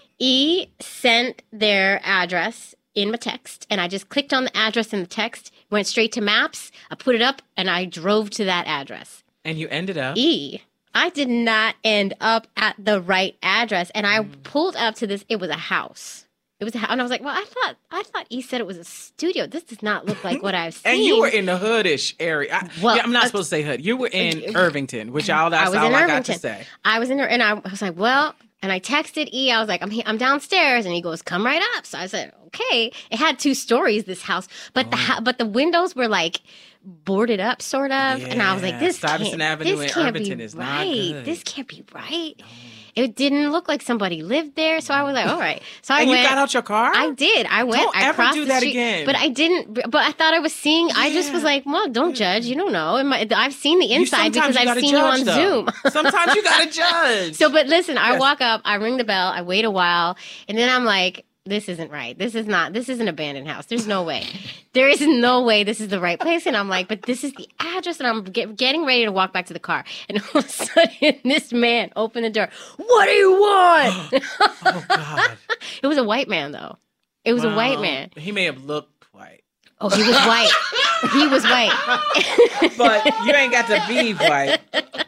E sent their address in my text, and I just clicked on the address in the text, went straight to Maps. I put it up, and I drove to that address. And you ended up. E, I did not end up at the right address, and I Mm. pulled up to this. It was a house. It was a house, and I was like, "Well, I thought I thought E said it was a studio. This does not look like what I've seen." And you were in the hoodish area. I, Well, yeah, I'm not uh, supposed to say hood. You were in Irvington, which all that's I was all in I got Irvington. to say. I was in there, and I was like, "Well," and I texted E. I was like, "I'm he- I'm downstairs," and he goes, "Come right up." So I said, "Okay." It had two stories, this house, but the Oh. hou- but the windows were like boarded up, sort of, and I was like, Yeah, "This Stuyvesant can't, Avenue this in can't Irvington be is not right. good." This can't be right." It didn't look like somebody lived there, so I was like, "All right." So I And you went. got out your car? I did. I went. Don't I ever crossed do the that street, again. but I didn't. But I thought I was seeing. I just was Yeah. like, "Well, don't judge. You don't know." And my, I've seen the You- inside sometimes because you I've gotta seen judge, you on though. Zoom. Sometimes you got to judge. So, but listen, I Yes. walk up, I ring the bell, I wait a while, and then I'm like, this isn't right. This is not, this is an abandoned house. There's no way. There is no way this is the right place. And I'm like, but this is the address. And I'm get, getting ready to walk back to the car. And all of a sudden, this man opened the door. What do you want? Oh, God. It was a white man, though. It was a white Well, man. He may have looked white. Oh, he was white. He was white. But you ain't got to be white.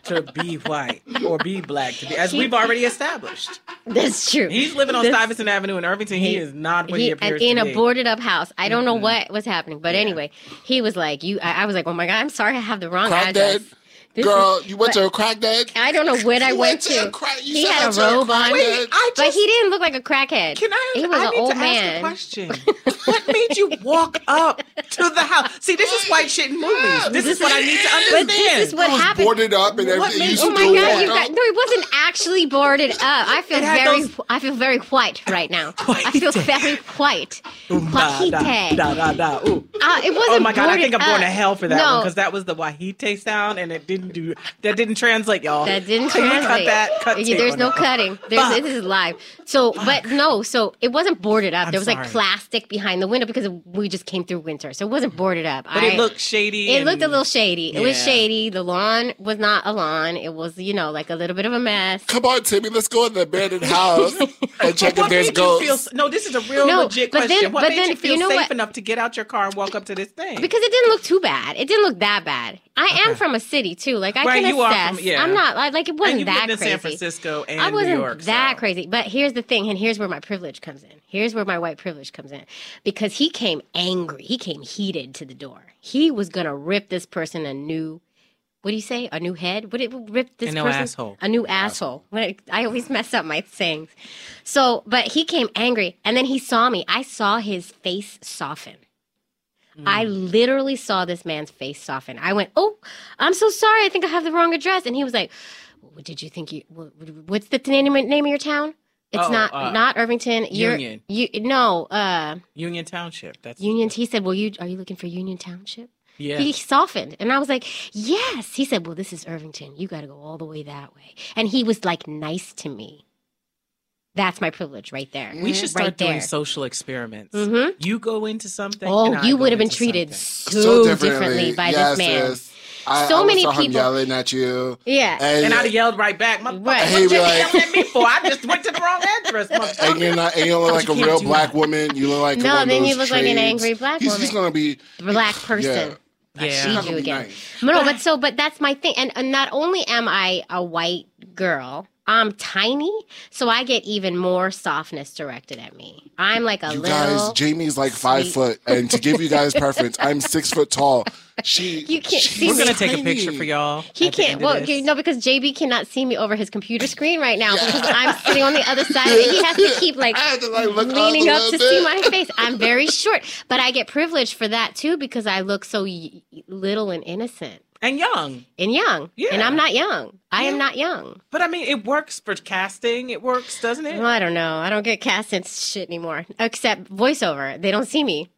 to be white or be black, to be, as we've already established. That's true. He's living on That's- Stuyvesant Avenue in Irvington. He, He- is not what he, He, appears in to a be. boarded up house. I don't know Mhm. what was happening, but Yeah. anyway, he was like, "You." I, I was like, "Oh my god, I'm sorry, I have the wrong Crack address." dead? This Girl, is- you went but to a crack dead? I don't know what I You went went to to. a crack- you He said had a to a robe crack on, dead? I but just- he didn't look like a crackhead. Can I? He was I an need old to ask man. a question. What made you walk up to the house? See, this is white shit in movies. This is what I need to understand. But this is what It was happened. boarded up and What everything. made You you Oh my still god, walk you up? got no, it wasn't actually boarded up. I feel It had very those- I feel very white right now. I feel White. very white. Da, Wahite. da, da, da, ooh. Uh, it wasn't Oh my god, I think I'm boarded going to up. hell for that no, one because that was the Wahite sound and it didn't do that didn't translate, y'all. That didn't Can you translate. cut that? Cut Yeah, tape There's on no that. cutting. There's, Fuck. this is live. So, but no, so it wasn't boarded up. I'm there was sorry. like plastic behind the window because we just came through winter, so it wasn't boarded up. But I, it looked shady. It and- looked a little shady. It was Yeah. shady. The lawn was not a lawn. It was, you know, like a little bit of a mess. Come on, Timmy, let's go in the abandoned house and check if What there's made you feel? ghosts. No, this is a real No, legit but question. then- what but made then, you feel you know safe what? enough to get out your car and walk up to this thing? Because it didn't look too bad. It didn't look that bad. I am Okay. from a city too. Like I Right, can you are assess. from- yeah. I'm not like, like it and wasn't you've that lived in crazy. San Francisco and I wasn't New York. that so. crazy. But here's the thing, and here's where my privilege comes in. Here's where my white privilege comes in. Because he came angry. He came heated to the door. He was gonna rip this person a new what do you say? A new head? Would it rip this A new person? asshole. A new asshole. What- I always mess up my sayings. So, but he came angry, and then he saw me. I saw his face soften. I literally saw this man's face soften. I went, "Oh, I'm so sorry. I think I have the wrong address." And he was like, "What did you think you? What, what's the name name of your town? It's Oh, not uh, not Irvington. You're, Union. You no uh Union Township. That's Union." He said, "Well, you are you looking for Union Township?" yeah. He softened, and I was like, "Yes." He said, "Well, this is Irvington. You got to go all the way that way." And he was like nice to me. That's my privilege right there. we should start right doing there. social experiments. Mhm. You go into something. Oh, and I you go would have been into treated something. so, differently by yes, this man. Yes. I, So I many saw him people- yelling at you. Yeah. And, And I'd have yelled right back. Motherfucker, Right. what He'd you be like- yelling at me for? I just went to the wrong address. and Motherfucker. you're not, and you look like a You can't real do black that. woman. You look like No, one of then those you look like an trades. angry black he's, woman. He's gonna be Black person. yeah. Yeah. She's See not you gonna be again. nice. No, but so, but that's my thing. And, and not only am I a white girl, I'm tiny, so I get even more softness directed at me. I'm like a You little. guys, Jamie's like five sweet- foot, and to give you guys preference, I'm six foot tall. She, You can't she's see We're me. gonna take a tiny. picture for y'all. He at the can't. end of Well, this. you know, because J B cannot see me over his computer screen right now because I'm sitting on the other side. And he has to keep like I had to like look leaning up, up a to little see bit. my face. I'm very short, but I get privileged for that too because I look so y- little and innocent and young. and young. Yeah. And I'm not young. I am Yeah. not young. But I mean, it works for casting. It works, doesn't it? Well, I don't know. I don't get cast in shit anymore, except voiceover. They don't see me.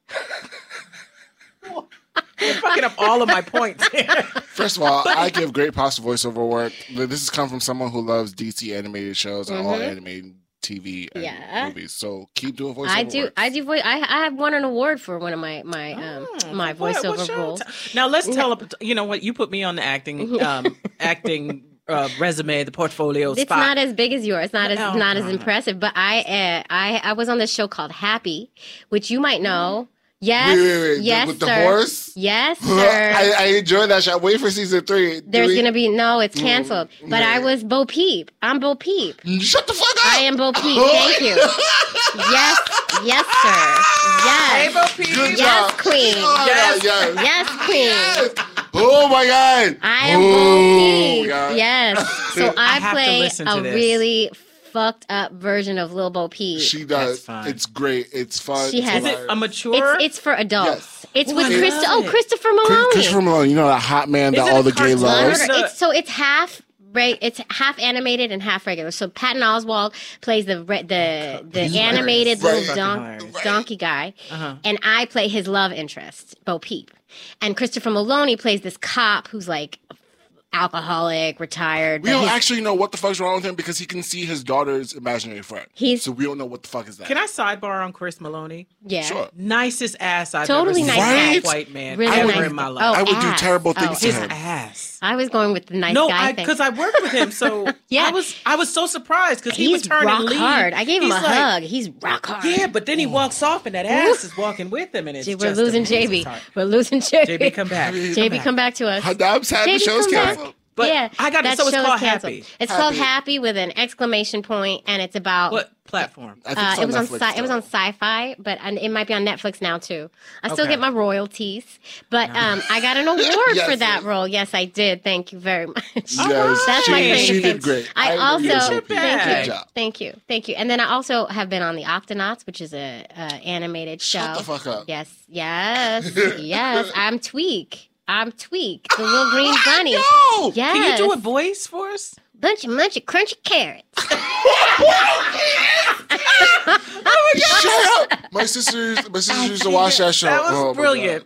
You're fucking up all of my points here. First of all, I give great props to voiceover work. This has come from someone who loves D C animated shows and all Mhm. animated T V and Yeah. movies. So keep doing voiceover I do. work. I do. Voice. I I have won an award for one of my my um Oh, my what- what's voiceover your roles. t- Now let's tell. a- You know what? You put me on the acting um, acting uh, resume, the portfolio It's spot. not as big as yours. It's not as No, not as no, no. impressive. But I uh, I I was on this show called Happy, which you might know. Yes. Wait, wait, wait. Yes, With the sir. horse? Yes, I, sir. I enjoy that show. Wait for season three. Do There's we- gonna be no. It's canceled. Mm, but I yeah. was Bo Peep. I'm Bo Peep. Shut the fuck up. I am Bo Peep. Thank you. Yes. Yes, sir. Hey, Yes. Bo Peep. Good Yes, job. queen. Oh, Yes. yes. Yes, queen. Yes. Oh my god. I am oh, Bo Peep. God. Yes. So I I, have to play listen to a this. really fucked up version of Lil Bo Peep. She That's does. fine. It's great. It's fun. She it's has- Is it hilarious. a mature? It's it's for adults. Yes. It's Oh, with I Christo- love oh it. Christopher Chris- Maloney. Christopher Malone, you know that hot man Is that it all a the gay cartoon? loves. Or- It's, so it's half right. It's half animated and half regular. So Patton Oswalt plays the re- the the He's animated hilarious. little Fucking don- hilarious. donkey guy, Uh-huh. and I play his love interest, Bo Peep, and Christopher Maloney plays this cop who's like alcoholic, retired. We but don't he's- actually know what the fuck's wrong with him because he can see his daughter's imaginary friend. He's- so we don't know what the fuck is that. Can I sidebar on Chris Maloney? yeah. Sure. Nicest ass I've Totally ever nice seen guy. a white man Really ever nice in my guy. life. Oh, I would do ass. terrible Oh, things to His him. ass. I was going with the nice no, guy I thing. because I worked with him, so Yeah. I was I was so surprised because he He's would turn rock and leave. hard. I gave him He's a like, hug. He's rock hard. Yeah, but then he walks off and that ass is walking with him, and it's We're just losing amazing. J B. Sorry. We're losing J B. J B, come back. J B, come back to us. I'm sad the J B, show's come back. canceled. But yeah, I got it. that So it's show is called canceled. Happy. It's called Happy. Happy with an exclamation point, and it's about. What platform? I think Uh, it's it was on Netflix sci- it was still. on Sci-Fi, but and it might be on Netflix now too. I still Okay. get my royalties, but um, I got an award Yes, for that yes. role. Yes, I did. Thank you very much. Yes, That's she, my claim she to fame. did great. I agree also with you. Not bad. thank Good you, job. thank you, thank you. And then I also have been on the Octonauts, which is a, a animated show. Shut the fuck up. Yes, yes, yes. I'm Tweak. I'm Tweak, the little green bunny. Yo! Yes. Can you do a voice for us? Bunch of munchy crunchy carrots. Shut up! My sisters, my sisters used to watch that show. That was Oh, my brilliant.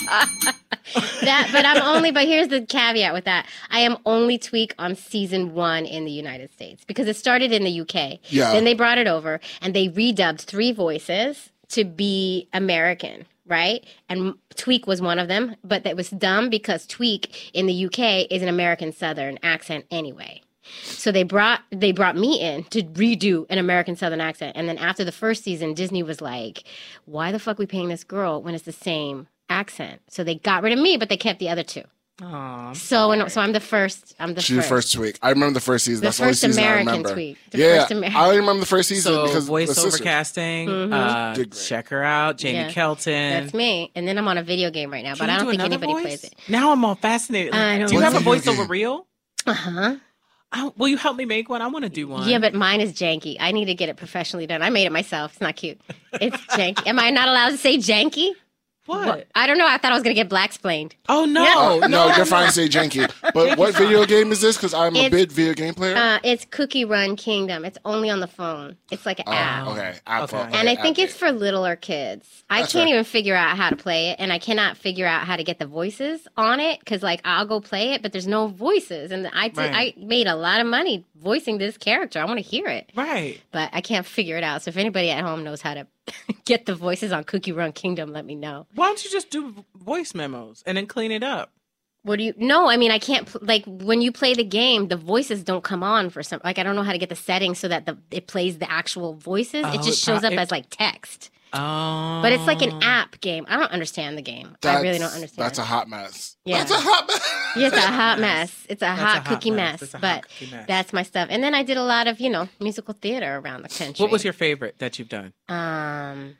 That, but I'm only. But here's the caveat with that: I am only Tweak on season one in the United States because it started in the U K. Yeah. Then they brought it over and they redubbed three voices to be American, right? And Tweak was one of them, but that was dumb because Tweak in the U K is an American Southern accent anyway. So they brought they brought me in to redo an American Southern accent, and then after the first season, Disney was like, "Why the fuck are we paying this girl when it's the same accent?" So they got rid of me, but they kept the other two. Aw, I'm So when, sorry. so I'm the first. I'm the She's the first. first Tweak. I remember the first season. The That's the only first season American I remember. Tweak. The yeah, first American- I only remember the first season So because the voiceover sisters. casting, Mhm. uh, Did great. check her out, Jamie Yeah. Kelton. That's me. And then I'm on a video game right now, Can but you I don't do think another anybody voice? plays it. Now I'm all fascinated. I don't do you know. have a What video voiceover game? reel? Uh huh. I, will you help me make one? I want to do one. Yeah, but mine is janky. I need to get it professionally done. I made it myself. It's not cute. It's janky. Am I not allowed to say janky? what? I don't know. I thought I was gonna get black explained. Oh no, Uh, no, you're fine to say janky. But what video game is this? Because I'm a It's- big video game player. Uh, it's Cookie Run Kingdom. It's only on the phone. It's like an oh, app. okay. Apple. Okay. And I Okay, think app it's for littler kids. I That's can't right. even figure out how to play it, and I cannot figure out how to get the voices on it because, like, I'll go play it, but there's no voices, and I did, Right. I made a lot of money voicing this character. I want to hear it, right. but I can't figure it out. So if anybody at home knows how to get the voices on Cookie Run Kingdom, let me know. Why don't you just do voice memos and then clean it up? What do you? No, I mean I can't. pl- Like when you play the game, the voices don't come on for some. Like I don't know how to get the settings so that the it plays the actual voices. Oh, it just it shows pro- up it- as like text. Oh, But it's like an app game. I don't understand the game. I really don't That's- understand. That's a hot mess. Yeah. That's a hot mess. Yeah, it's a hot mess. It's a That's hot a hot cookie mess. mess. It's a hot But cookie mess. that's my stuff. And then I did a lot of, you know, musical theater around the country. What was your favorite that you've done? um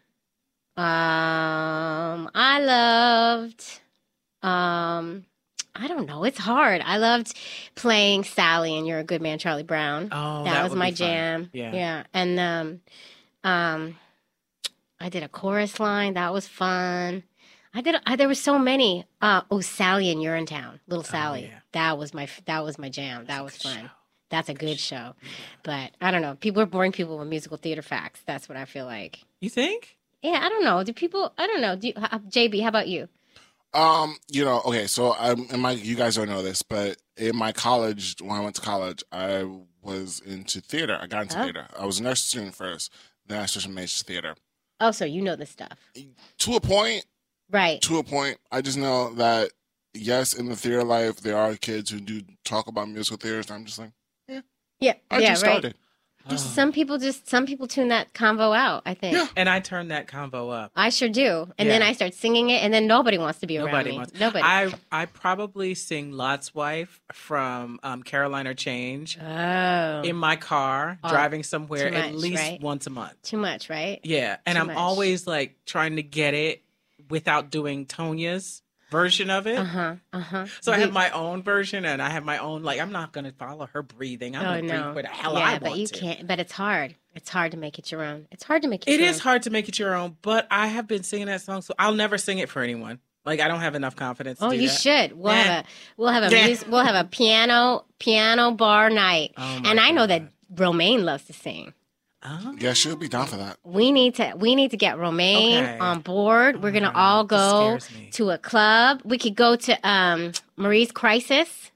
um I loved um I don't know. It's hard. I loved playing Sally and You're a Good Man, Charlie Brown. Oh, that, that was would my be fun. jam. Yeah. Yeah. And um um I did a chorus line. That was fun. I did. I, there were so many. Uh, oh, Sally and Urinetown, Little Sally. yeah. That was my. That was my jam. That was good fun. show. That's a good show. But I don't know. People are boring people with musical theater facts. That's what I feel like. You think? Yeah, I don't know. Do people? I don't know. Do you, uh, J B? How about you? Um, you know, okay, so I'm in my you guys don't know this, but in my college, when I went to college, I was into theater. I got into Oh. theater. I was a nurse student first, then I switched to major theater. Oh, so you know this stuff, To a point, right? to a point, I just know that yes, in the theater life, there are kids who do talk about musical theaters. And I'm just like, Yeah, I yeah, just right. started. Just some people just some people tune that convo out. I think. Yeah. And I turned that convo up. I sure do. And then Yeah. I start singing it, and then nobody wants to be around Nobody me. wants. Nobody. I I probably sing Lot's Wife from um, Caroline or Change oh, in my car Oh, driving somewhere too at much, least right? once a month. too much, right? Yeah, and Too I'm much. always like trying to get it without doing Tonya's version of it. Uh huh. Uh huh. So I have my own version, and I have my own. Like I'm not gonna follow her breathing. I'm Oh gonna no. breathe where the hell yeah, I but want you to. can't. But it's hard. It's hard to make it your own. It's hard to make it. It your is own. hard to make it your own, but I have been singing that song, so I'll never sing it for anyone. Like I don't have enough confidence. To Oh, do you that. should. We'll Yeah. have a we'll have a Yeah. mus- we'll have a piano piano bar night. Oh, my and I know that God. Romaine loves to sing. Oh. Yeah, she'll be down for that. We need to we need to get Romaine Okay. on board. We're Oh, gonna my all God, go this scares me. to a club. We could go to um Marie's Crisis.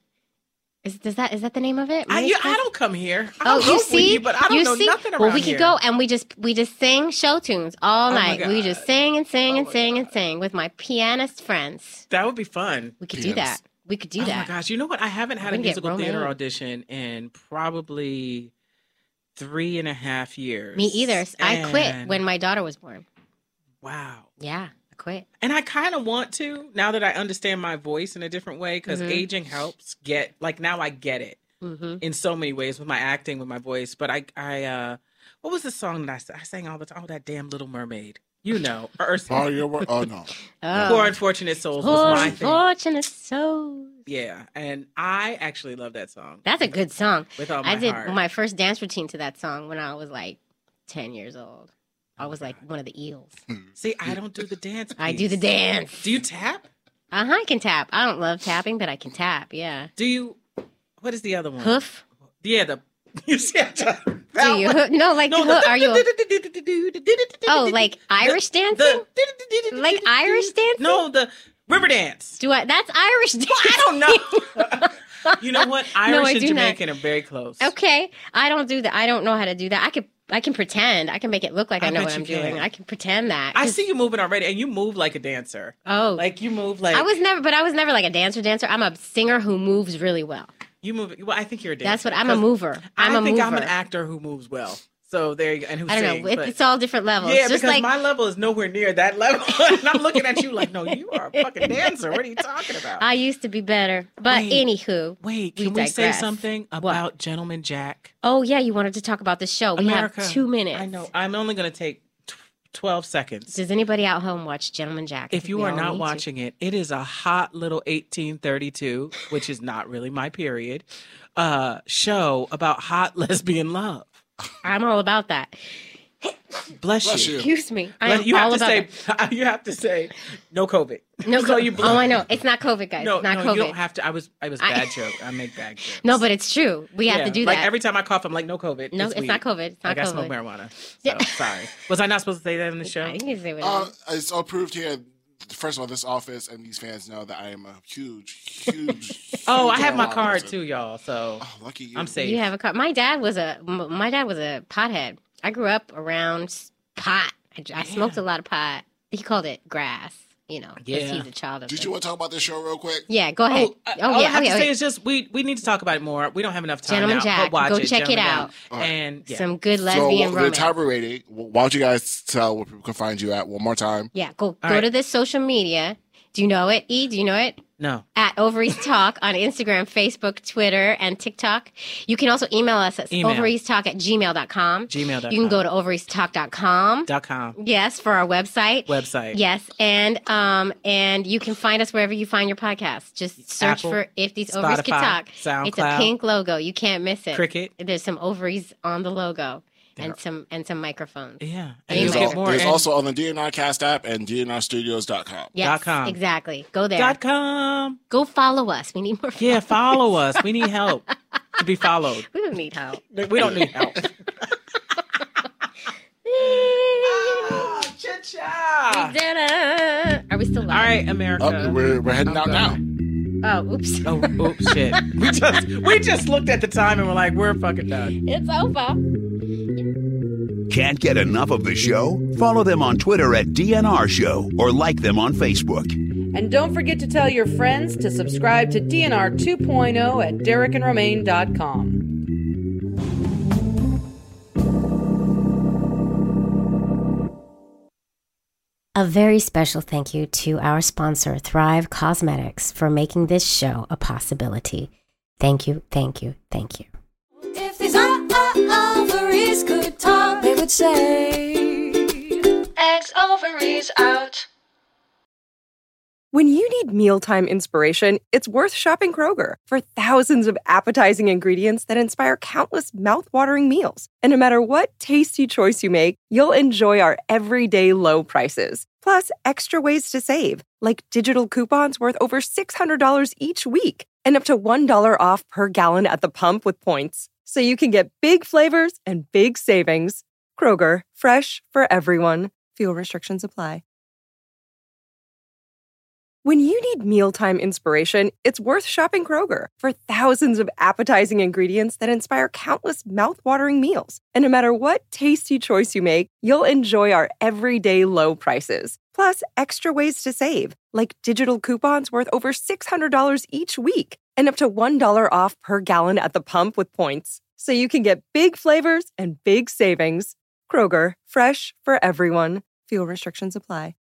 Is does that is that the name of it? I, Marie's you, I Crisis? don't come here. Oh, I'll you hope with see, you, but I don't you know see. nothing around Well, we could here. go and we just we just sing show tunes all Oh, my night. We just God. sing and sing Oh, and my sing and God. sing with my pianist friends. That would be fun. We could do that. Pianist. We could do oh that. my gosh! You know what? I haven't had We a can get musical theater Romaine. audition in probably three and a half years. Me either. I quit And- when my daughter was born. Wow. Yeah. I quit. And I kind of want to now that I understand my voice in a different way because Mhm. aging helps get like now I get it Mm-hmm. in so many ways with my acting, with my voice. But I, I, uh, what was the song that I, sa- I sang all the time? Oh, that damn Little Mermaid. You know, Ursula. Borrow your word. Oh no. Poor Unfortunate Souls was Poor my thing. unfortunate souls. Yeah, and I actually love that song. That's a good song. With all my I did heart. my first dance routine to that song when I was like ten years old. I was like one of the eels. See, I don't do the dance. I do the piece. dance. Do you tap? Uh huh. I can tap. I don't love tapping, but I can tap. Yeah. Do you? What is the other one? Hoof. Yeah, the. You see, I'm trying- Do that you? one. hoo- No, like No, hoo- the- are you? Oh, like Irish dancing? The, Like Irish dancing? No, the river dance. Do I? That's Irish dancing. I don't know. You know what? Irish No, I and do not. Jamaican are very close. Okay, I don't do that. I don't know how to do that. I could. I can pretend. I can make it look like I, I know bet what I'm you can. doing. I can pretend that. I 'Cause- see you moving already, and you move like a dancer. Oh, Like you move like I was never, but I was never like a dancer. Dancer. I'm a singer who moves really well. you move. Well, I think you're a dancer. That's what I'm a 'cause mover. I'm I a think mover. I'm an actor who moves well. So there you go, and who I don't sings. know. It, but- it's all different levels. yeah, Just because like my level is nowhere near that level. And I'm looking at you like, no, you are a fucking dancer. What are you talking about? I used to be better. But Wait. anywho, Wait, we can we, say digress. something about Gentleman Jack? oh yeah, you wanted to talk about the show. We America. have two minutes. I know. I'm only going to take tw- twelve seconds. Does anybody out home watch Gentleman Jack? If you We are all not need to. watching it, it is a hot little eighteen thirty-two, which is not really my period, uh, show about hot lesbian love. I'm all about that. Bless, Bless you. you. Excuse me. I But am you all have to about say that. you have to say no COVID. No, So co- you oh, I know. It's not COVID, guys. No, it's not no, COVID. you don't have to. I was, I was I- bad joke. I make bad jokes. No, but it's true. We have Yeah, to do like that. every time I cough, I'm like, no COVID. no, it's, weed. not COVID. It's not Like I COVID. smoke marijuana. So Yeah. sorry. Was I not supposed to say that in the show? I think you can say what Uh, it is. it's all proved here. First of all, this office and these fans know that I am a huge, huge. Oh, I huge have my Carolina card person. too, y'all. So Oh, lucky you. I'm safe. You have a car. My dad was a m- my dad was a pothead. I grew up around s- pot. I, I smoked a lot of pot. He called it grass. You know, because Yeah. he's a child of. Did the- you want to talk about this show real quick? Yeah, go ahead. Oh, Oh, uh, yeah. all I have okay, to say okay. is just we we need to talk about it more. We don't have enough time Gentleman now. Jack, But watch go it, check it Gentleman out. Jack. All right. And yeah. Some good So lesbian the romance. top rating. Why don't you guys tell where people can find you at one more time? Yeah, go go right. to this social media. Do you know it? E, do you know it? no. At Ovaries Talk on Instagram, Facebook, Twitter, and TikTok. You can also email us at Email. ovariestalk at gmail dot com. Gmail dot com. You can go to ovariestalk dot com. dot com Yes, for our website. website. Yes, and um, and you can find us wherever you find your podcast. Just search Apple, for If These Ovaries Could Spotify, Talk. It's a SoundCloud. pink logo. You can't miss it. Cricket. There's some ovaries on the logo There- and some and some microphones. Yeah. And And you There's, Email. get al- more there's in- also on the D N R Cast app and D N R studios dot com. Yes, com. exactly. Go there. dot com. Go follow us. We need more. Yeah, follow us. We need help to be followed. We don't need help. We don't need help. Oh, cha-cha. We did it. Are we still All live? right, America. Oh, we're, we're heading out now. Oh, oops. Oh, oops, shit. We just we just looked at the time and we're like, we're fucking done. It's over. Can't get enough of the show? Follow them on Twitter at D N R Show or like them on Facebook. And don't forget to tell your friends to subscribe to D N R two point oh at derek and romaine dot com. A very special thank you to our sponsor, Thrive Cosmetics, for making this show a possibility. Thank you, thank you, thank you. If these o- o- ovaries could talk, they would say, X ovaries out. When you need mealtime inspiration, it's worth shopping Kroger for thousands of appetizing ingredients that inspire countless mouthwatering meals. And no matter what tasty choice you make, you'll enjoy our everyday low prices. Plus, extra ways to save, like digital coupons worth over six hundred dollars each week and up to one dollar off per gallon at the pump with points. So you can get big flavors and big savings. Kroger, fresh for everyone. Fuel restrictions apply. When you need mealtime inspiration, it's worth shopping Kroger for thousands of appetizing ingredients that inspire countless mouthwatering meals. And no matter what tasty choice you make, you'll enjoy our everyday low prices. Plus, extra ways to save, like digital coupons worth over six hundred dollars each week and up to one dollar off per gallon at the pump with points. So you can get big flavors and big savings. Kroger, fresh for everyone. Fuel restrictions apply.